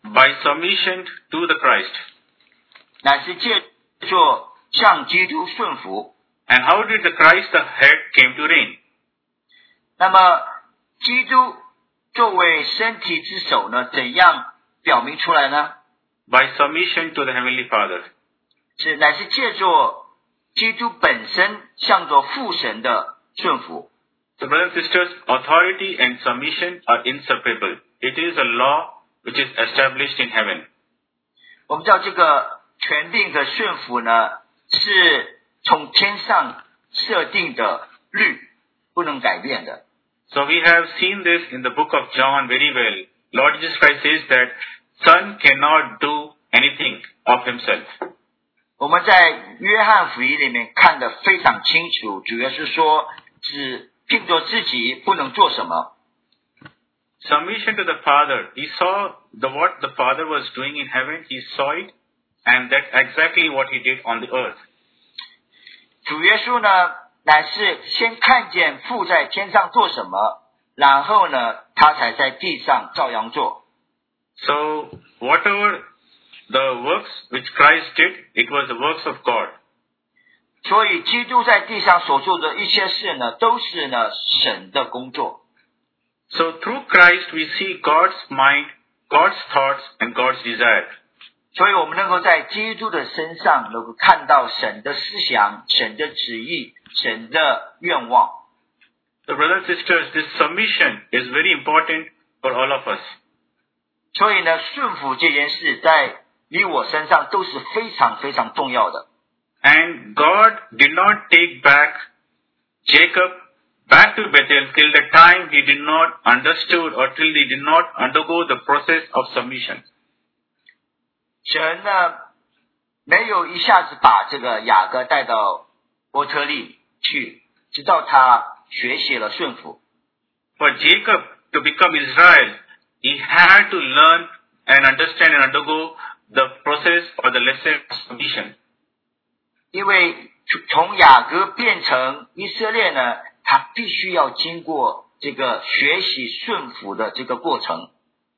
by submission to the Christ. 乃是借着向基督顺服。 And how did the Christ the head came to reign? 那么基督作为身体之首呢，怎样表明出来呢？ By submission to the Heavenly Father. 是乃是借着基督本身向着父神的顺服。 So brothers and sisters, authority and submission are inseparable. It is a law which is established in heaven. 我们知道这个权柄和顺服呢，是从天上设定的律，不能改变的。 So we have seen this in the book of John very well. Lord Jesus Christ says that Son cannot do anything of himself. 我们在约翰福音里面看得非常清楚，主要是说只凭着自己不能做什么。 Submission to the Father. He saw the what the Father was doing in heaven. He saw it, and that's exactly what he did on the earth. 主耶稣呢，乃是先看见父在天上做什么，然后呢，他才在地上照样做。 So whatever the works which Christ did, it was the works of God. 所以基督在地上所做的一切事呢，都是呢神的工作。 So through Christ we see God's mind, God's thoughts, and God's desire. 所以我们能够在基督的身上能够看到神的思想、神的旨意、神的愿望。 So brothers and sisters, this submission is very important for all of us. 所以呢，顺服这件事在你我身上都是非常非常重要的。 And God did not take back Jacob back to Bethel till the time he did not understood or till he did not undergo the process of submission. 神呢，没有一下子把这个雅各带到伯特利去，直到他学习了顺服。 For Jacob to become Israel, he had to learn and understand and undergo the process or the lesson of submission. 因为从雅各变成以色列呢，他必须要经过这个学习顺服的这个过程。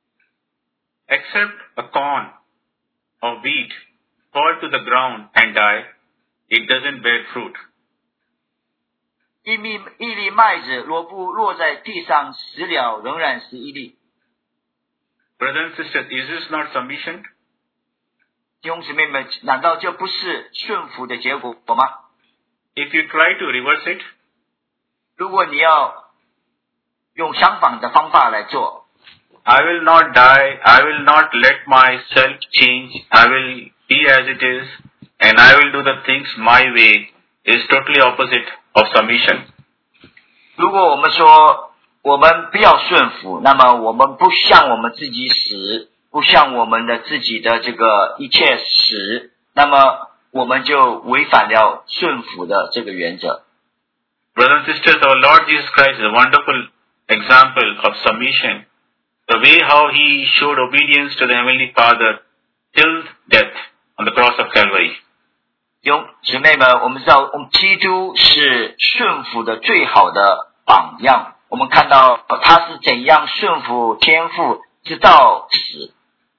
Except a corn of wheat fall to the ground and die, it doesn't bear fruit. 一粒一粒麦子若不落在地上死了，仍然是一粒。 Brothers and sisters, is this not submission? 弟兄姊妹们，难道这不是顺服的结果吗？ If you try to reverse it, 如果你要用相反的方法来做， I will not die, I will not let myself change, I will be as it is, and I will do the things my way, is totally opposite of submission. 如果我们说我们不要顺服，那么我们不向我们自己死，不向我们的自己的这个一切死，那么我们就违反了顺服的这个原则。 Brothers and sisters, our Lord Jesus Christ is a wonderful example of submission. The way how he showed obedience to the Heavenly Father till death on the cross of Calvary. 弟兄姊妹们，我们知道，我们基督是顺服的最好的榜样。我们看到他是怎样顺服天父，直到死。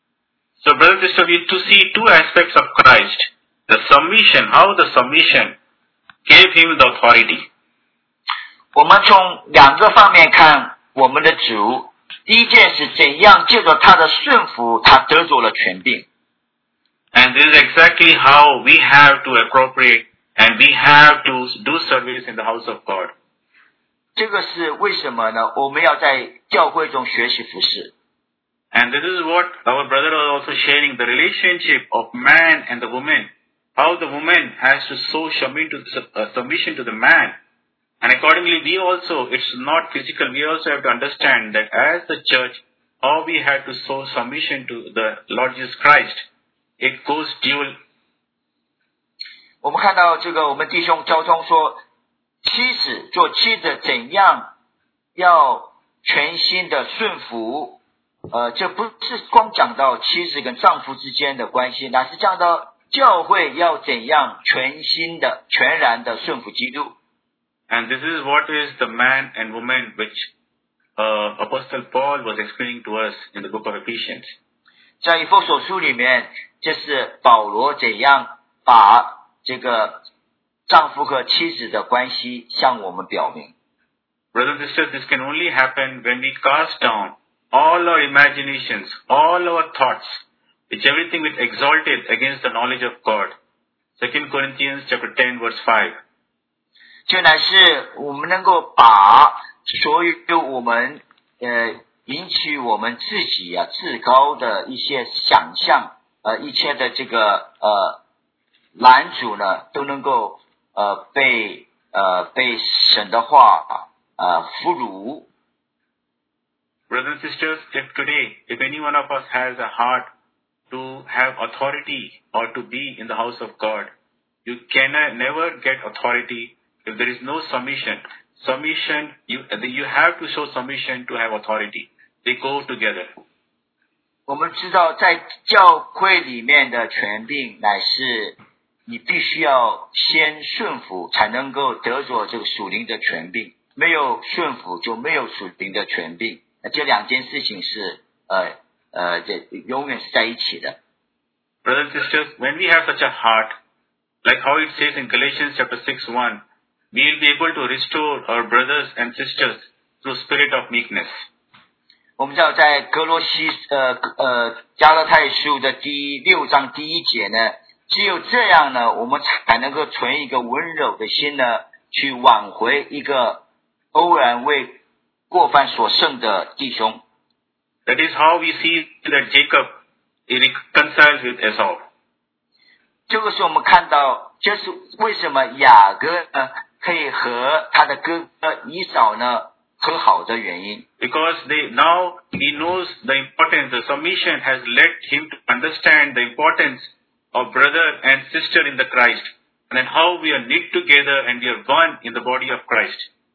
So brothers and sisters, we to see two aspects of Christ. The submission, how the submission gave him the authority. 我们从两个方面看我们的主。第一件是怎样借着他的顺服，他得着了权柄。 And this is exactly how we have to appropriate and we have to do service in the house of God. 这个是为什么呢？我们要在教会中学习服事。 And this is what our brother was also sharing, the relationship of man and the woman. How the woman has to show submission to the man. And accordingly, we also, it's not physical, we also have to understand that as the church, how we have to show submission to the Lord Jesus Christ. It goes dual. 我们看到这个，我们弟兄交通说，妻子做妻子怎样要全心的顺服，呃，这不是光讲到妻子跟丈夫之间的关系，乃是讲到教会要怎样全心的、全然的顺服基督。 And this is what is the man and woman which uh, Apostle Paul was explaining to us in the book of Ephesians. 在以弗所书里面，这是保罗怎样把这个丈夫和妻子的关系向我们表明。 Brothers and sisters, this can only happen when we cast down all our imaginations, all our thoughts, which everything which exalted against the knowledge of God. Second Corinthians chapter ten verse five. 就乃是我们能够把所有我们呃引起我们自己啊至高的一些想象，呃一切的这个呃拦阻呢，都能够呃被呃被神的话呃俘虏。 Brothers and sisters, if today, if any one of us has a heart to have authority or to be in the house of God, you can never get authority if there is no submission. Submission, you, you have to show submission to have authority. They go together. 我们知道在教会里面的权柄乃是你必须要先顺服才能够得着这个属灵的权柄，没有顺服就没有属灵的权柄，这两件事情是呃呃这永远是在一起的。 Brothers and sisters, when we have such a heart, like how it says in Galatians chapter six one, we will be able to restore our brothers and sisters through spirit of meekness. 我们知道在哥罗西呃呃加拉太书的第六章第一节呢，只有这样呢，我们才能够存一个温柔的心呢，去挽回一个偶然为过犯所胜的弟兄。 That is how we see that Jacob reconciles with Esau. 这个是我们看到，就是为什么雅各呢可以和他的哥哥以扫呢和好的原因。 Because they now he knows the importance, the submission has led him to understand the importance of brother and sister in the Christ, and then how we are knit together and we are one in the body of Christ.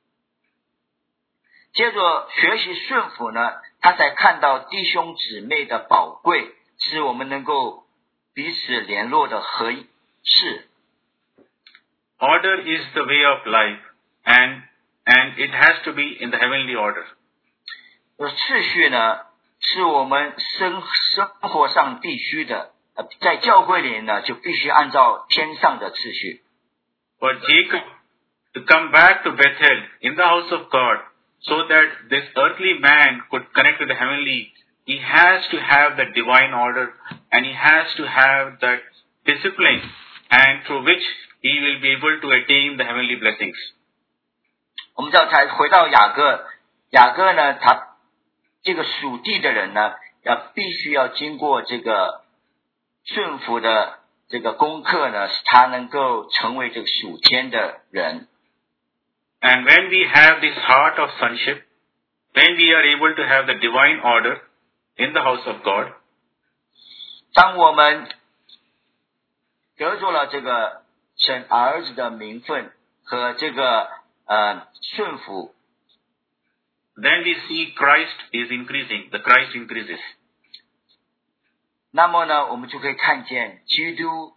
接着学习顺服呢，他才看到弟兄姊妹的宝贵，使我们能够彼此联络的合适。 Order is the way of life, and and it has to be in the heavenly order. 次序呢，是我们生生活上必须的，呃，在教会里呢，就必须按照天上的次序。 For Jacob to come back to Bethel in the house of God, so that this earthly man could connect with the heavenly, he has to have the divine order, and he has to have that discipline, and through which he will be able to attain the heavenly blessings. 我们知道，才回到雅各，雅各呢，他这个属地的人呢，要必须要经过这个顺服的这个功课呢，使他能够成为这个属天的人。 And when we have this heart of sonship, when we are able to have the divine order in the house of God, 当我们得着了这个神儿子的名分和这个呃顺服， then we see Christ is increasing, the Christ increases. 那么呢，我们就可以看见基督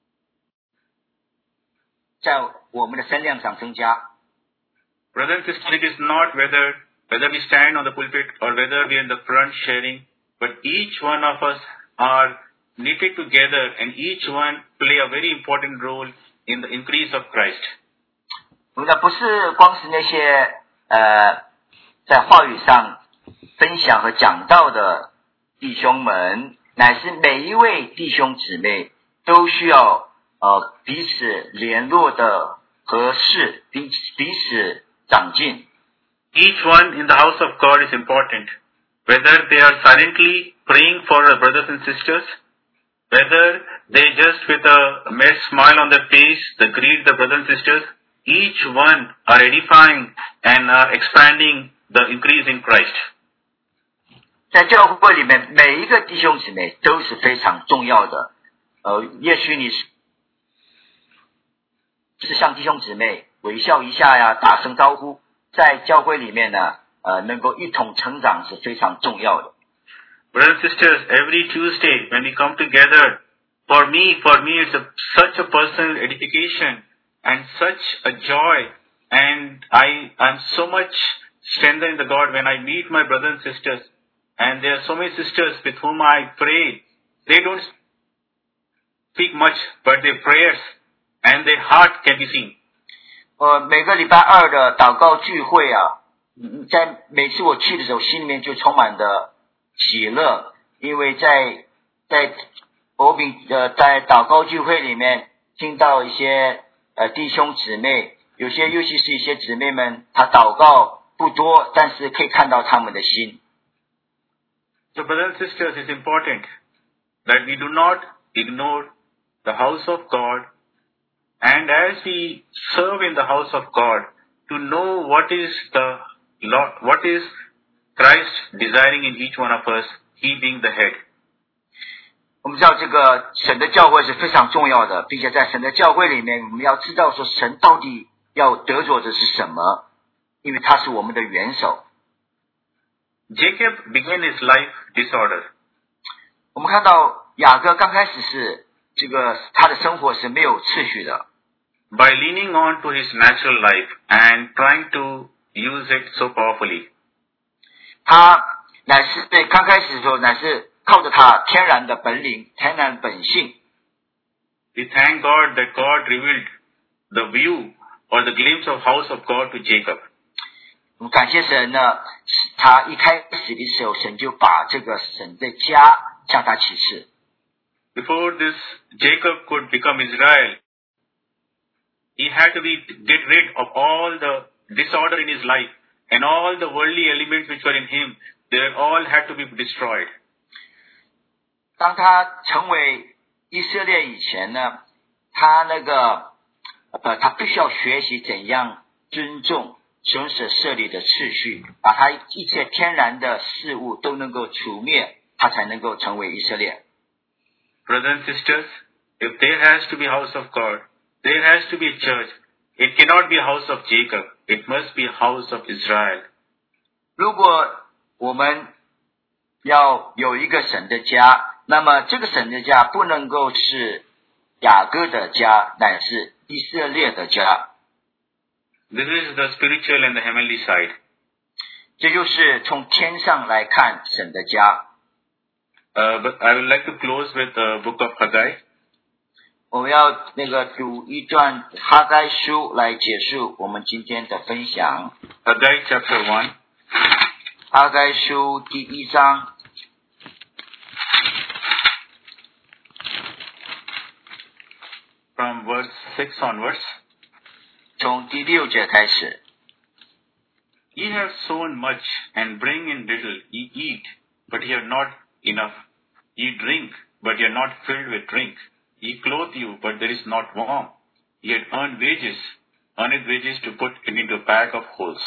在我们的身量上增加。 Brothers and sisters, it is not whether whether we stand on the pulpit or whether we are in the front sharing, but each one of us are knitted together and each one play a very important role in the increase of Christ. 我们的不是光是那些呃在话语上分享和讲道的弟兄们，乃是每一位弟兄姊妹都需要呃彼此联络的合适，彼彼此长进。 Each one in the house of God is important, whether they are silently praying for our brothers and sisters, whether they just with a mere smile on their face, they greet the brothers and sisters, each one are edifying and are expanding the increase in Christ. 在教会里面，每一个弟兄姊妹都是非常重要的。呃，也许你是是向弟兄姊妹微笑一下呀，打声招呼，在教会里面呢，呃，能够一同成长是非常重要的。 Brothers and sisters, every Tuesday when we come together, for me, for me it's a, such a personal edification and such a joy, and I am so much strengthened in the God when I meet my brothers and sisters, and there are so many sisters with whom I pray they don't speak much, but their prayers and their heart can be seen. 呃，每个礼拜二的祷告聚会啊，在每次我去的时候，心里面就充满的喜乐，因为在在我比呃在祷告聚会里面听到一些呃弟兄姊妹，有些尤其是一些姊妹们，他祷告不多，但是可以看到他们的心。 So brothers and sisters, it's important that we do not ignore the house of God, and as we serve in the house of God, to know what is the Lord, what is Christ desiring in each one of us, He being the head. 我们知道这个神的教会是非常重要的，并且在神的教会里面，我们要知道说神到底要得着的是什么，因为他是我们的元首。 Jacob began his life disorder. 我们看到雅各刚开始是这个他的生活是没有次序的。 By leaning on to his natural life and trying to use it so powerfully. 他乃是对刚开始的时候乃是靠着他天然的本领、天然的本性。 We thank God that God revealed the view or the glimpse of house of God to Jacob. 我们感谢神呢，他一开始的时候，神就把这个神的家向他启示。 Before this Jacob could become Israel, he had to be get rid of all the disorder in his life and all the worldly elements which were in him. They all had to be destroyed. 当他成为以色列以前呢，他那个呃，他必须要学习怎样尊重神所设立的次序，把他一切天然的事物都能够除灭，他才能够成为以色列。 Brothers and sisters, if there has to be house of God, there has to be a church. It cannot be a house of Jacob. It must be a house of Israel. 如果我们要有一个神的家，那么这个神的家不能够是雅各的家，乃是以色列的家。 This is the spiritual and the heavenly side. 这就是从天上来看神的家。 Uh, but I would like to close with the book of Haggai. 我们要那个读一段哈该书来结束我们今天的分享。 Haggai chapter one. 哈该书第一章。 From verse six onwards. 从第六节开始。 Ye have sown much and bring in little. Ye eat, but ye have not enough. Ye drink, but ye are not filled with drink. Ye clothe you, but there is not warm. Ye had earned wages, earned wages to put it into a bag of holes.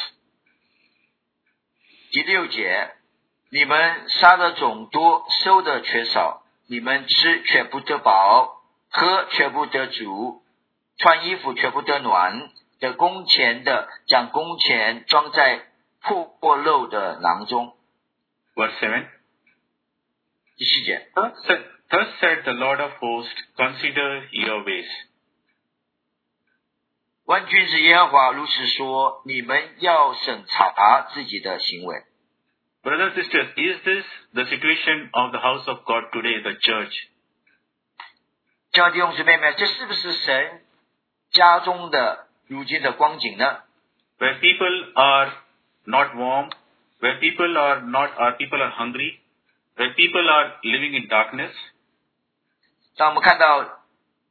第六节，你们撒的种多，收的却少，你们吃却不得饱，喝却不得足，穿衣服却不得暖，的工钱的将工钱装在破漏的囊中。 Verse seven. 第四节， Thus said, thus said the Lord of hosts, consider your ways. 万军之耶和华如此说，你们要审查自己的行为。 Brothers and sisters, is this the situation of the house of God today, the church? 亲爱的弟兄姊妹们，这是不是神家中的如今的光景呢？ Where people are not warm, where people are not, our people are hungry, where people are living in darkness. 当我们看到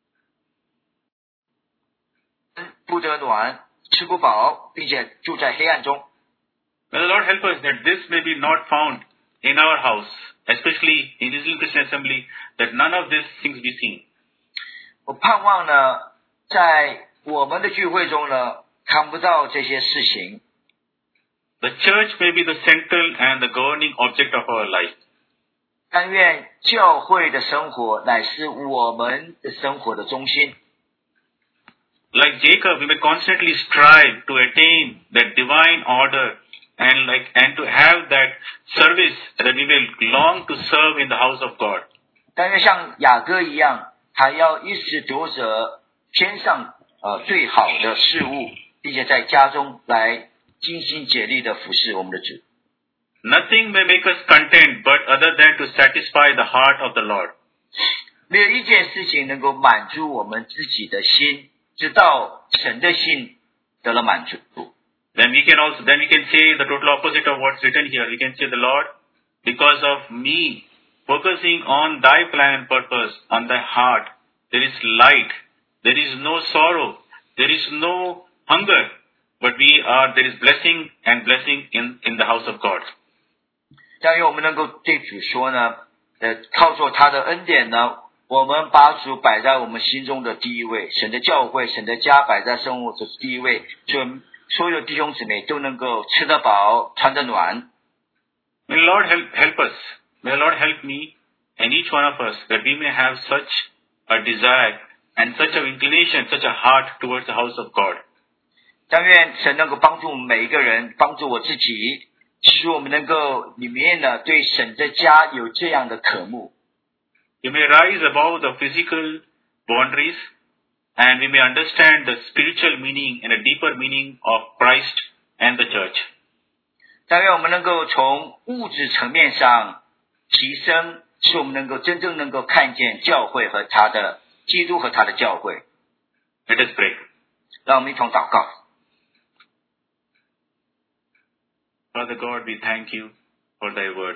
不得暖，吃不饱，并且住在黑暗中。 May the Lord help us that this may be not found in our house, especially in this little Christian assembly, that none of these things be seen. 我盼望呢，在我们的聚会中呢，看不到这些事情。 The church may be the central and the governing object of our life. 但愿教会的生活乃是我们的生活的中心。 Like Jacob, we may constantly strive to attain that divine order and like and to have that service that we may long to serve in the house of God. 但愿像雅各一样，他要一直夺得天上呃最好的事物，并且在家中来尽心竭力的服侍我们的主。 Nothing may make us content but other than to satisfy the heart of the Lord. 没有一件事情能够满足我们自己的心，直到神的心得了满足。 Then we can also, then we can say the total opposite of what's written here. We can say, the Lord, because of me focusing on thy plan and purpose, on thy heart, there is light, there is no sorrow, there is no hunger, but we are, there is blessing and blessing in, in the house of God. 但愿我们能够对主说呢，呃，靠着他的恩典呢，我们把主摆在我们心中的第一位，神的教会、神的家摆在生活的第一位，所以所有弟兄姊妹都能够吃得饱、穿得暖。 May the Lord help, help us. May the Lord help me and each one of us that we may have such a desire and such an inclination, such a heart towards the house of God. 但愿神能够帮助我们每一个人，帮助我自己，使我们能够里面呢对神的家有这样的渴慕。 We may rise above the physical boundaries and we may understand the spiritual meaning and a deeper meaning of Christ and the church. 但愿我们能够从物质层面上提升，使我们能够真正能够看见教会和他的基督和他的教会。 Let us pray. 让我们一同祷告。 Father God, we thank you for thy word.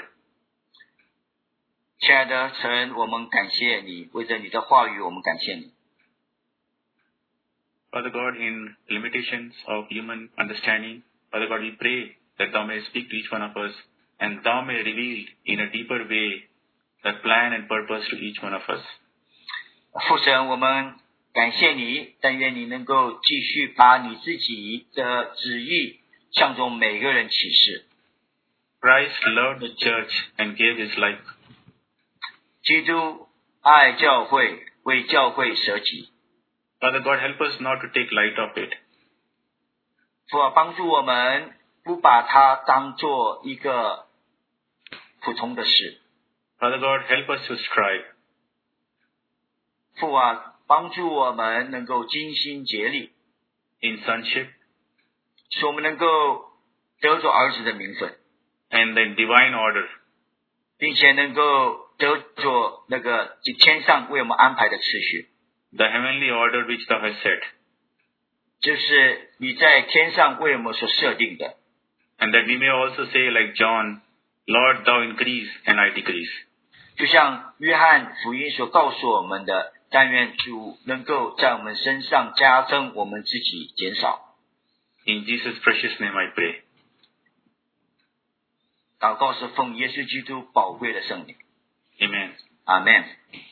亲爱的神，我们感谢你，为着你的话语，我们感谢你。 Father God, in limitations of human understanding, Father God, we pray that thou may speak to each one of us and thou may reveal in a deeper way the plan and purpose to each one of us. 父神，我们感谢你，但愿你能够继续把你自己的旨意向着每个人启示。 Christ loved the church and gave his life. 基督爱教会，为教会舍己。 Father God, help us not to take light of it. 父啊，帮助我们不把它当作一个普通的事。 Father God, help us to strive. 父啊，帮助我们能够尽心竭力 in sonship 使我们能够得着儿子的名分 and the divine order. 并且能够得着那个天上为我们安排的次序。 The heavenly order which thou hast set. 就是你在天上为我们所设定的。 And that we may also say like John, Lord, thou increase and I decrease. 就像约翰福音所告诉我们的，但愿主能够在我们身上加增，我们自己减少。 In Jesus' precious name I pray. 祷告是奉耶稣基督宝贵的圣名。 Amen. Amen.